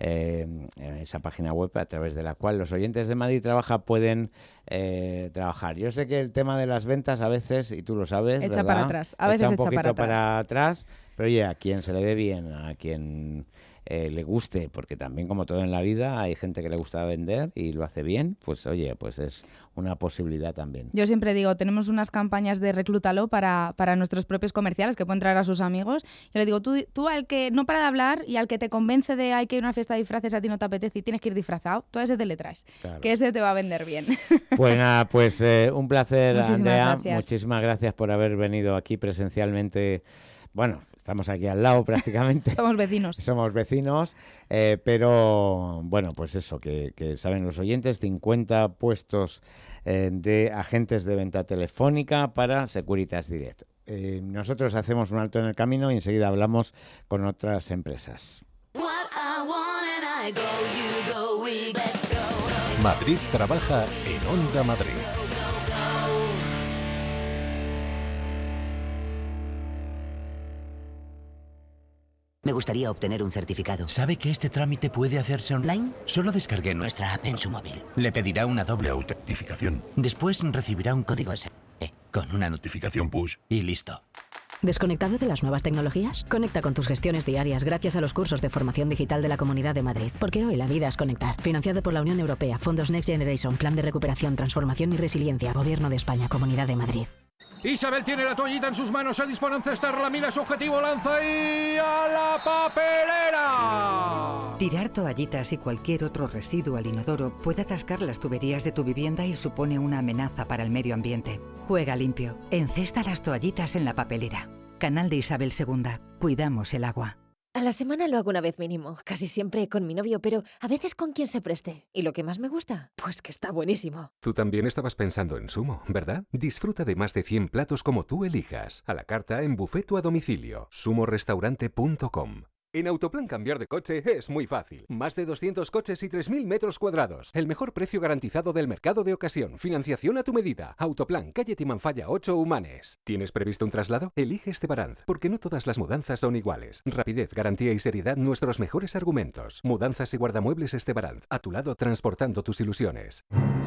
esa página web a través de la cual los oyentes de Madrid Trabaja pueden trabajar. Yo sé que el tema de las ventas a veces, y tú lo sabes, echa ¿verdad? Para atrás, a veces echa un poquito para atrás, pero oye, a quien se le dé bien, a quien le guste, porque también como todo en la vida hay gente que le gusta vender y lo hace bien, pues oye, pues es una posibilidad también. Yo siempre digo, tenemos unas campañas de reclútalo para nuestros propios comerciales que pueden traer a sus amigos. Yo le digo, tú al que no para de hablar y al que te convence de hay que ir a una fiesta de disfraces, a ti no te apetece y tienes que ir disfrazado, tú a ese te le traes, claro, que ese te va a vender bien. Pues nada, pues un placer, muchísimas Andrea. Gracias. Muchísimas gracias por haber venido aquí presencialmente. Bueno, estamos aquí al lado prácticamente. Somos vecinos, pero bueno, pues eso, que saben los oyentes, 50 puestos de agentes de venta telefónica para Securitas Direct. Nosotros hacemos un alto en el camino y enseguida hablamos con otras empresas. Madrid trabaja en Onda Madrid. Me gustaría obtener un certificado. ¿Sabe que este trámite puede hacerse online? Solo descargue nuestra app en su móvil. Le pedirá una doble autentificación. Después recibirá un código SMS con una notificación push y listo. ¿Desconectado de las nuevas tecnologías? Conecta con tus gestiones diarias gracias a los cursos de formación digital de la Comunidad de Madrid. Porque hoy la vida es conectar. Financiado por la Unión Europea, Fondos Next Generation, Plan de Recuperación, Transformación y Resiliencia, Gobierno de España, Comunidad de Madrid. Isabel tiene la toallita en sus manos, se dispone a encestarla, mira su objetivo, lanza y a la papelera. Tirar toallitas y cualquier otro residuo al inodoro puede atascar las tuberías de tu vivienda y supone una amenaza para el medio ambiente. Juega limpio. Encesta las toallitas en la papelera. Canal de Isabel II. Cuidamos el agua. A la semana lo hago una vez mínimo, casi siempre con mi novio, pero a veces con quien se preste. ¿Y lo que más me gusta? Pues que está buenísimo. Tú también estabas pensando en Sumo, ¿verdad? Disfruta de más de 100 platos como tú elijas. A la carta, en buffet o a domicilio. sumorestaurante.com. En Autoplan cambiar de coche es muy fácil. Más de 200 coches y 3.000 metros cuadrados. El mejor precio garantizado del mercado de ocasión. Financiación a tu medida. Autoplan, calle Timanfaya 8, Humanes. ¿Tienes previsto un traslado? Elige Estebaranz, porque no todas las mudanzas son iguales. Rapidez, garantía y seriedad, nuestros mejores argumentos. Mudanzas y guardamuebles Estebaranz. A tu lado, transportando tus ilusiones.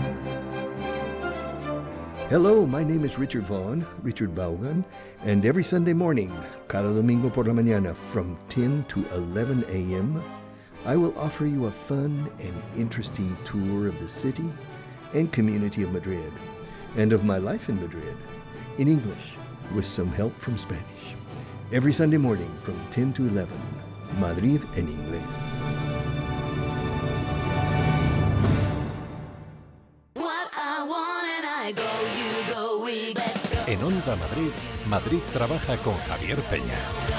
Hello, my name is Richard Vaughn, Richard Vaughan, and every Sunday morning, cada domingo por la mañana, from 10 to 11 a.m., I will offer you a fun and interesting tour of the city and community of Madrid, and of my life in Madrid, in English, with some help from Spanish. Every Sunday morning, from 10 to 11, Madrid en inglés. En Onda Madrid, Madrid trabaja con Javier Peña.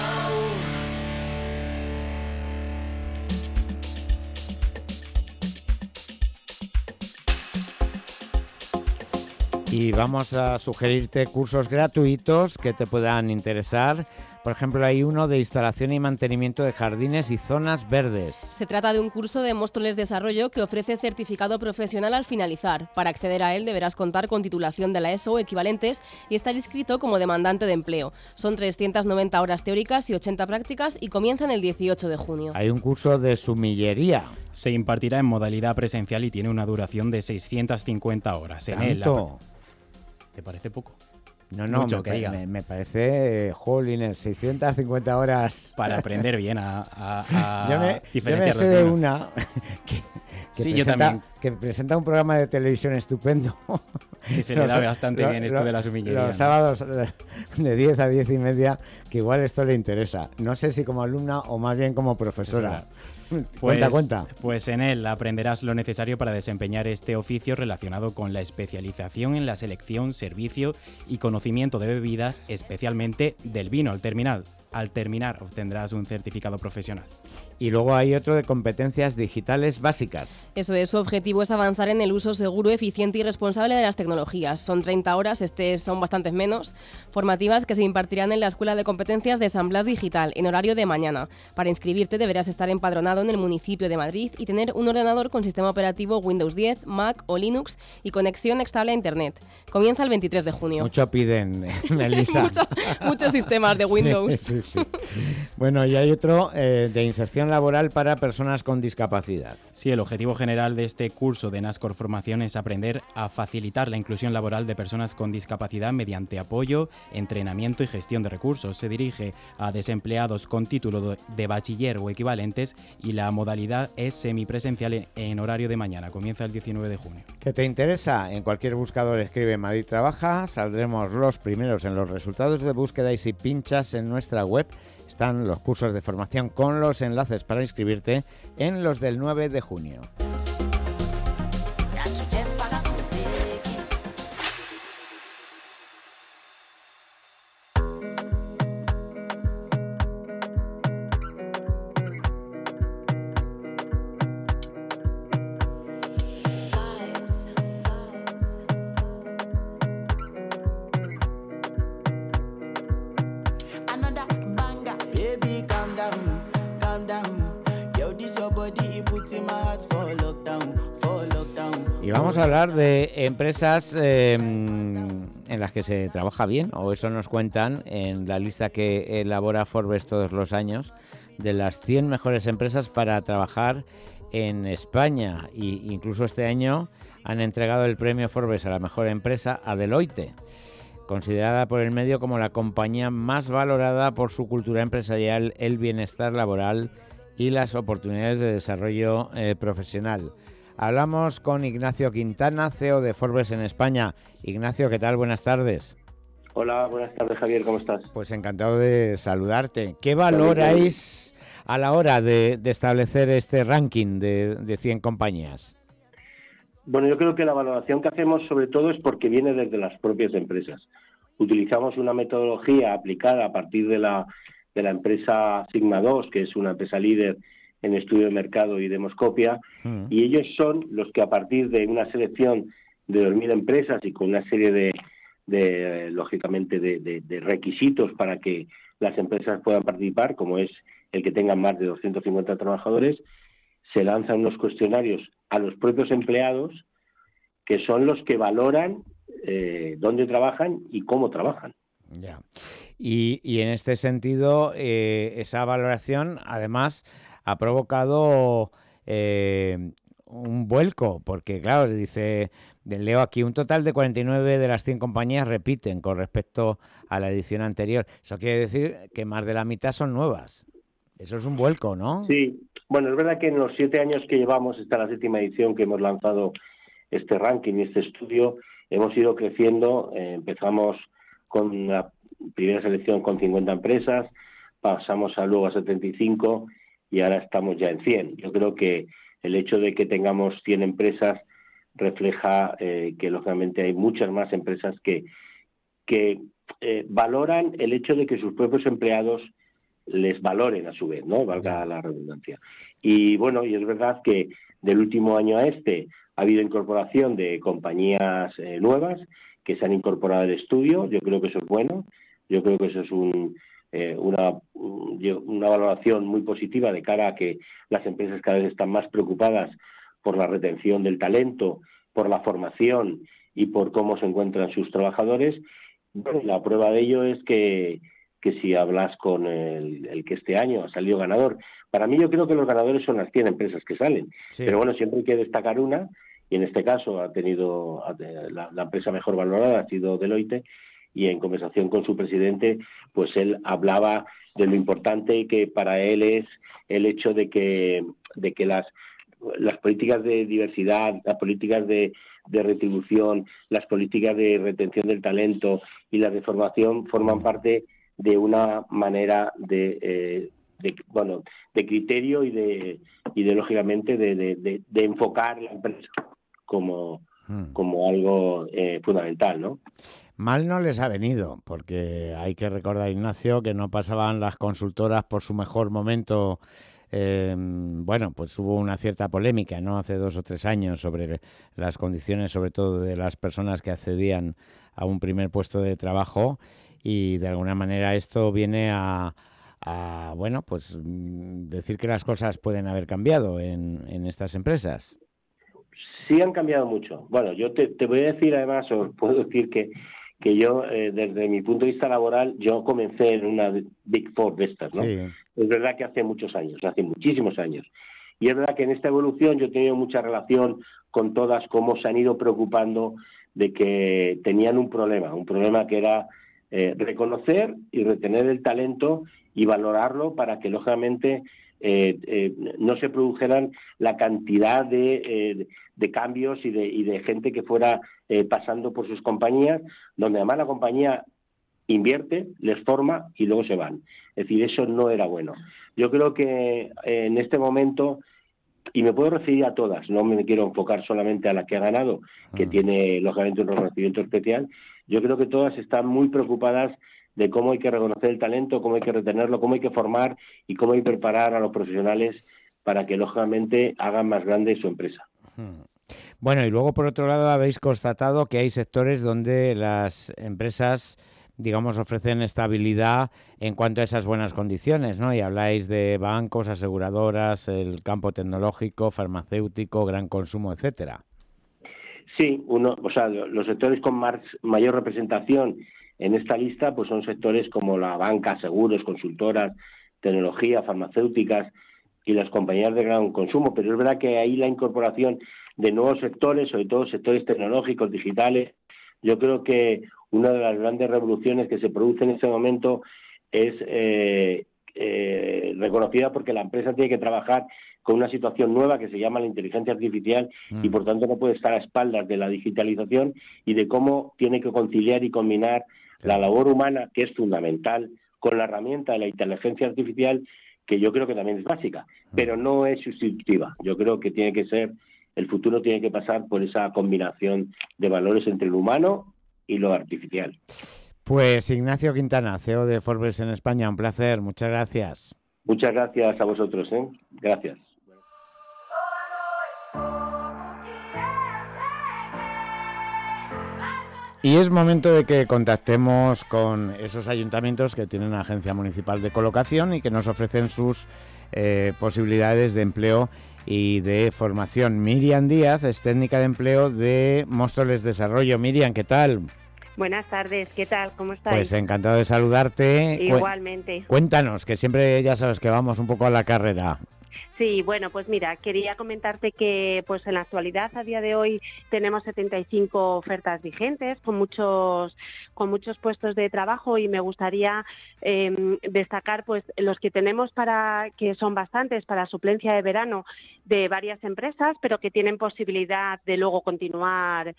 Y vamos a sugerirte cursos gratuitos que te puedan interesar. Por ejemplo, hay uno de instalación y mantenimiento de jardines y zonas verdes. Se trata de un curso de Móstoles Desarrollo que ofrece certificado profesional al finalizar. Para acceder a él deberás contar con titulación de la ESO o equivalentes y estar inscrito como demandante de empleo. Son 390 horas teóricas y 80 prácticas y comienzan el 18 de junio. Hay un curso de sumillería. Se impartirá en modalidad presencial y tiene una duración de 650 horas. En él, ¿te parece poco? No, mucho, me parece, jolines, 650 horas. Para aprender bien a yo me sé de una que presenta un programa de televisión estupendo. Que se le da bastante bien esto de la sumillería. Los sábados de 10 a 10 y media, que igual esto le interesa. No sé si como alumna o más bien como profesora. Cuenta. Pues en él aprenderás lo necesario para desempeñar este oficio relacionado con la especialización en la selección, servicio y conocimiento de bebidas, especialmente del vino. Al terminar obtendrás un certificado profesional. Y luego hay otro de competencias digitales básicas. Eso es, su objetivo es avanzar en el uso seguro, eficiente y responsable de las tecnologías. Son 30 horas, son bastantes menos, formativas que se impartirán en la Escuela de Competencias de San Blas Digital, en horario de mañana. Para inscribirte deberás estar empadronado en el municipio de Madrid y tener un ordenador con sistema operativo Windows 10, Mac o Linux y conexión estable a Internet. Comienza el 23 de junio. Mucho piden, Melissa. Muchos sistemas de Windows. Sí. Bueno, y hay otro de inserción laboral para personas con discapacidad. Sí, el objetivo general de este curso de NASCOR Formación es aprender a facilitar la inclusión laboral de personas con discapacidad mediante apoyo, entrenamiento y gestión de recursos. Se dirige a desempleados con título de bachiller o equivalentes y la modalidad es semipresencial en horario de mañana. Comienza el 19 de junio. ¿Qué te interesa? En cualquier buscador escribe Madrid Trabaja, saldremos los primeros en los resultados de búsqueda y si pinchas en nuestra web están los cursos de formación con los enlaces para inscribirte en los del 9 de junio. baby, calm down, calm down. Yo, this your body, it puts in my heart for lockdown, for lockdown. Y vamos a hablar de empresas en las que se trabaja bien, o eso nos cuentan en la lista que elabora Forbes todos los años, de las 100 mejores empresas para trabajar en España. Y incluso este año han entregado el premio Forbes a la mejor empresa a Deloitte, considerada por el medio como la compañía más valorada por su cultura empresarial, el bienestar laboral y las oportunidades de desarrollo profesional. Hablamos con Ignacio Quintana, CEO de Forbes en España. Ignacio, ¿qué tal? Buenas tardes. Hola, buenas tardes, Javier, ¿cómo estás? Pues encantado de saludarte. ¿Qué valoráis a la hora de establecer este ranking de 100 compañías? Bueno, yo creo que la valoración que hacemos sobre todo es porque viene desde las propias empresas. Utilizamos una metodología aplicada a partir de la empresa Sigma 2, que es una empresa líder en estudio de mercado y demoscopia, y ellos son los que a partir de una selección de 2.000 empresas y con una serie lógicamente, de requisitos para que las empresas puedan participar, como es el que tengan más de 250 trabajadores, se lanzan unos cuestionarios a los propios empleados, que son los que valoran dónde trabajan y cómo trabajan. Ya. Y en este sentido, esa valoración, además, ha provocado un vuelco, porque claro, leo aquí, un total de 49 de las 100 compañías repiten con respecto a la edición anterior. Eso quiere decir que más de la mitad son nuevas. Eso es un vuelco, ¿no? Sí, bueno, es verdad que en los 7 años que llevamos, esta es la 7ª edición que hemos lanzado este ranking y este estudio, hemos ido creciendo. Empezamos con la primera selección con 50 empresas, pasamos luego a 75 y ahora estamos ya en 100. Yo creo que el hecho de que tengamos 100 empresas refleja que lógicamente hay muchas más empresas que valoran el hecho de que sus propios empleados les valoren a su vez, ¿no? Valga la redundancia. Y bueno, y es verdad que del último año a este ha habido incorporación de compañías nuevas que se han incorporado al estudio. Yo creo que eso es bueno. Yo creo que eso es una valoración muy positiva de cara a que las empresas cada vez están más preocupadas por la retención del talento, por la formación y por cómo se encuentran sus trabajadores. Bueno, la prueba de ello es que si hablas con el que este año ha salido ganador, para mí yo creo que los ganadores son las 100 empresas que salen, sí. Pero bueno, siempre hay que destacar una, y en este caso ha tenido la empresa mejor valorada, ha sido Deloitte, y en conversación con su presidente, pues él hablaba de lo importante que para él es el hecho de que las políticas de diversidad, las políticas de retribución, las políticas de retención del talento y las de formación forman parte de una manera de criterio y de lógicamente de enfocar la empresa como algo fundamental, ¿no? Mal no les ha venido, porque hay que recordar, Ignacio, que no pasaban las consultoras por su mejor momento. Bueno, pues hubo una cierta polémica, ¿no? Hace 2 o 3 años sobre las condiciones, sobre todo de las personas que accedían a un primer puesto de trabajo, y de alguna manera esto viene a bueno, pues decir que las cosas pueden haber cambiado en estas empresas. Sí, han cambiado mucho. Bueno, yo te voy a decir, además, os puedo decir que yo, desde mi punto de vista laboral, yo comencé en una Big Four de estas, ¿no? Sí. Es verdad que hace muchos años, hace muchísimos años. Y es verdad que en esta evolución yo he tenido mucha relación con todas, cómo se han ido preocupando de que tenían un problema que era reconocer y retener el talento y valorarlo para que, lógicamente, no se produjeran la cantidad de cambios y de gente que fuera pasando por sus compañías, donde además la compañía invierte, les forma y luego se van. Es decir, eso no era bueno. Yo creo que en este momento, y me puedo referir a todas, no me quiero enfocar solamente a la que ha ganado, que tiene lógicamente un reconocimiento especial, yo creo que todas están muy preocupadas de cómo hay que reconocer el talento, cómo hay que retenerlo, cómo hay que formar y cómo hay que preparar a los profesionales para que, lógicamente, hagan más grande su empresa. Bueno, y luego, por otro lado, habéis constatado que hay sectores donde las empresas digamos, ofrecen estabilidad en cuanto a esas buenas condiciones, ¿no? Y habláis de bancos, aseguradoras, el campo tecnológico, farmacéutico, gran consumo, etcétera. Sí, los sectores con mayor representación en esta lista pues son sectores como la banca, seguros, consultoras, tecnología, farmacéuticas y las compañías de gran consumo, pero es verdad que ahí la incorporación de nuevos sectores, sobre todo sectores tecnológicos, digitales, yo creo que una de las grandes revoluciones que se produce en este momento es reconocida porque la empresa tiene que trabajar con una situación nueva que se llama la inteligencia artificial y por tanto no puede estar a espaldas de la digitalización y de cómo tiene que conciliar y combinar la labor humana, que es fundamental, con la herramienta de la inteligencia artificial, que yo creo que también es básica, pero no es sustitutiva. Yo creo que tiene que ser, el futuro tiene que pasar por esa combinación de valores entre lo humano y lo artificial. Pues Ignacio Quintana, CEO de Forbes en España, un placer, muchas gracias. Muchas gracias a vosotros, Gracias. Y es momento de que contactemos con esos ayuntamientos que tienen una agencia municipal de colocación y que nos ofrecen sus posibilidades de empleo y de formación. Miriam Díaz es técnica de empleo de Móstoles Desarrollo. Miriam, ¿qué tal? Buenas tardes, ¿qué tal? ¿Cómo estáis? Pues encantado de saludarte. Igualmente. Cuéntanos, que siempre ya sabes que vamos un poco a la carrera. Sí, bueno, pues mira, quería comentarte que pues en la actualidad, a día de hoy, tenemos 75 ofertas vigentes con muchos puestos de trabajo y me gustaría destacar pues los que tenemos que son bastantes para suplencia de verano de varias empresas, pero que tienen posibilidad de luego continuar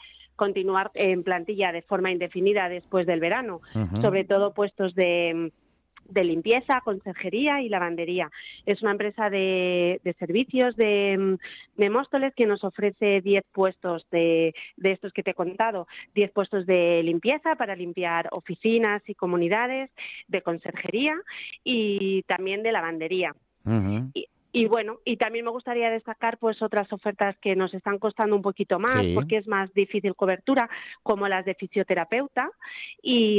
en plantilla de forma indefinida después del verano, sobre todo puestos de limpieza, conserjería y lavandería. Es una empresa de servicios de Móstoles que nos ofrece 10 puestos de estos que te he contado, 10 puestos de limpieza para limpiar oficinas y comunidades, de conserjería y también de lavandería. Y bueno, y también me gustaría destacar pues otras ofertas que nos están costando un poquito más porque es más difícil cobertura, como las de fisioterapeuta y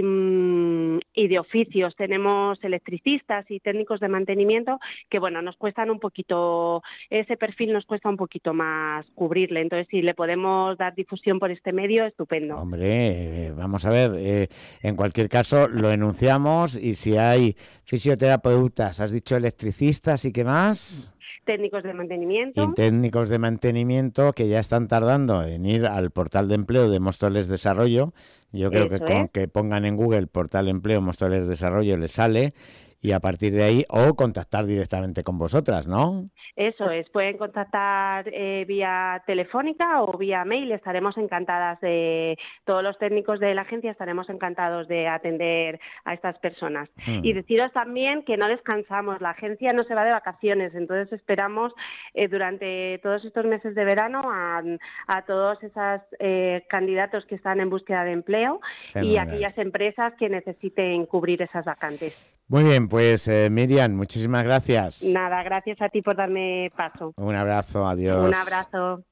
de oficios. Tenemos electricistas y técnicos de mantenimiento que bueno, nos cuestan un poquito, ese perfil nos cuesta un poquito más cubrirle. Entonces, si le podemos dar difusión por este medio, estupendo. Hombre, vamos a ver, en cualquier caso lo enunciamos y si hay fisioterapeutas, has dicho electricistas y qué más. Técnicos de mantenimiento. Y técnicos de mantenimiento que ya están tardando en ir al portal de empleo de Móstoles Desarrollo. Yo creo que con que pongan en Google portal de empleo Móstoles Desarrollo les sale y a partir de ahí o contactar directamente con vosotras, ¿no? Eso es, pueden contactar vía telefónica o vía mail. Estaremos encantadas todos los técnicos de la agencia estaremos encantados de atender a estas personas. Y deciros también que no descansamos, la agencia no se va de vacaciones, entonces esperamos durante todos estos meses de verano a todos esos candidatos que están en búsqueda de empleo y aquellas empresas que necesiten cubrir esas vacantes. Muy bien, pues Miriam, muchísimas gracias. Nada, gracias a ti por darme paso. Un abrazo, adiós. Un abrazo.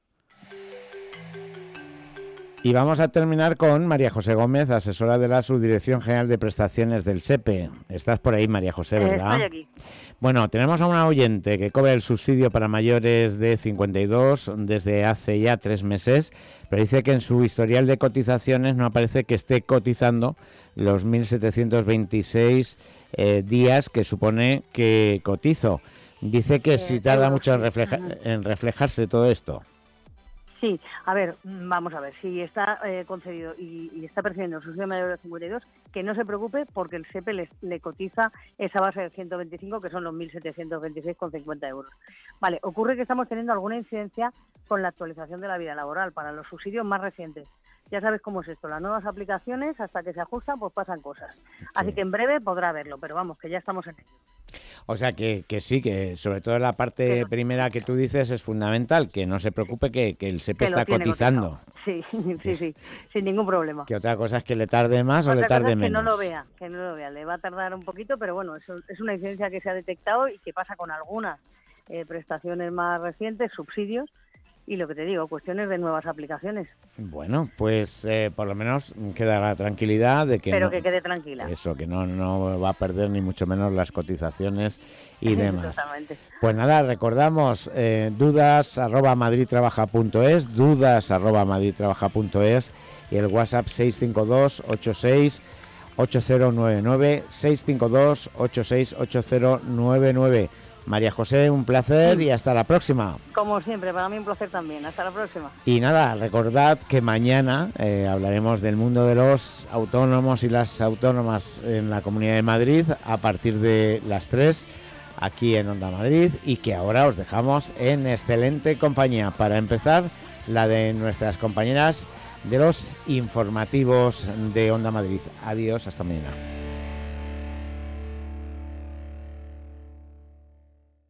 Y vamos a terminar con María José Gómez, asesora de la Subdirección General de Prestaciones del SEPE. Estás por ahí, María José, ¿verdad? Estoy aquí. Bueno, tenemos a una oyente que cobra el subsidio para mayores de 52 desde hace ya 3 meses, pero dice que en su historial de cotizaciones no aparece que esté cotizando los 1.726 días que supone que cotizo. Dice que si tarda mucho en reflejarse todo esto. Sí, a ver, vamos a ver, si está concedido y está percibiendo el subsidio mayor de 52, que no se preocupe porque el SEPE le cotiza esa base de 125, que son los 1.726,50 euros. Vale, ocurre que estamos teniendo alguna incidencia con la actualización de la vida laboral para los subsidios más recientes. Ya sabes cómo es esto, las nuevas aplicaciones, hasta que se ajustan, pues pasan cosas. Así que en breve podrá verlo, pero vamos, que ya estamos en ello. O sea que sí, que sobre todo la parte primera que tú dices es fundamental, que no se preocupe que el SEPE está cotizando. Sí, sin ningún problema. Que otra cosa es que le tarde más o le tarde menos. Que no lo vea, le va a tardar un poquito, pero bueno, eso es una incidencia que se ha detectado y que pasa con algunas prestaciones más recientes, subsidios, y lo que te digo, cuestiones de nuevas aplicaciones. Bueno, pues por lo menos queda la tranquilidad de que... Pero no, que quede tranquila. Eso, que no va a perder ni mucho menos las cotizaciones y demás. Totalmente. Pues nada, recordamos dudas@madridtrabaja.es, dudas@madridtrabaja.es y el WhatsApp 652 86 8099, 652 86 8099. María José, un placer y hasta la próxima. Como siempre, para mí un placer también. Hasta la próxima. Y nada, recordad que mañana hablaremos del mundo de los autónomos y las autónomas en la Comunidad de Madrid a partir de las 3 aquí en Onda Madrid, y que ahora os dejamos en excelente compañía. Para empezar, la de nuestras compañeras de los informativos de Onda Madrid. Adiós, hasta mañana.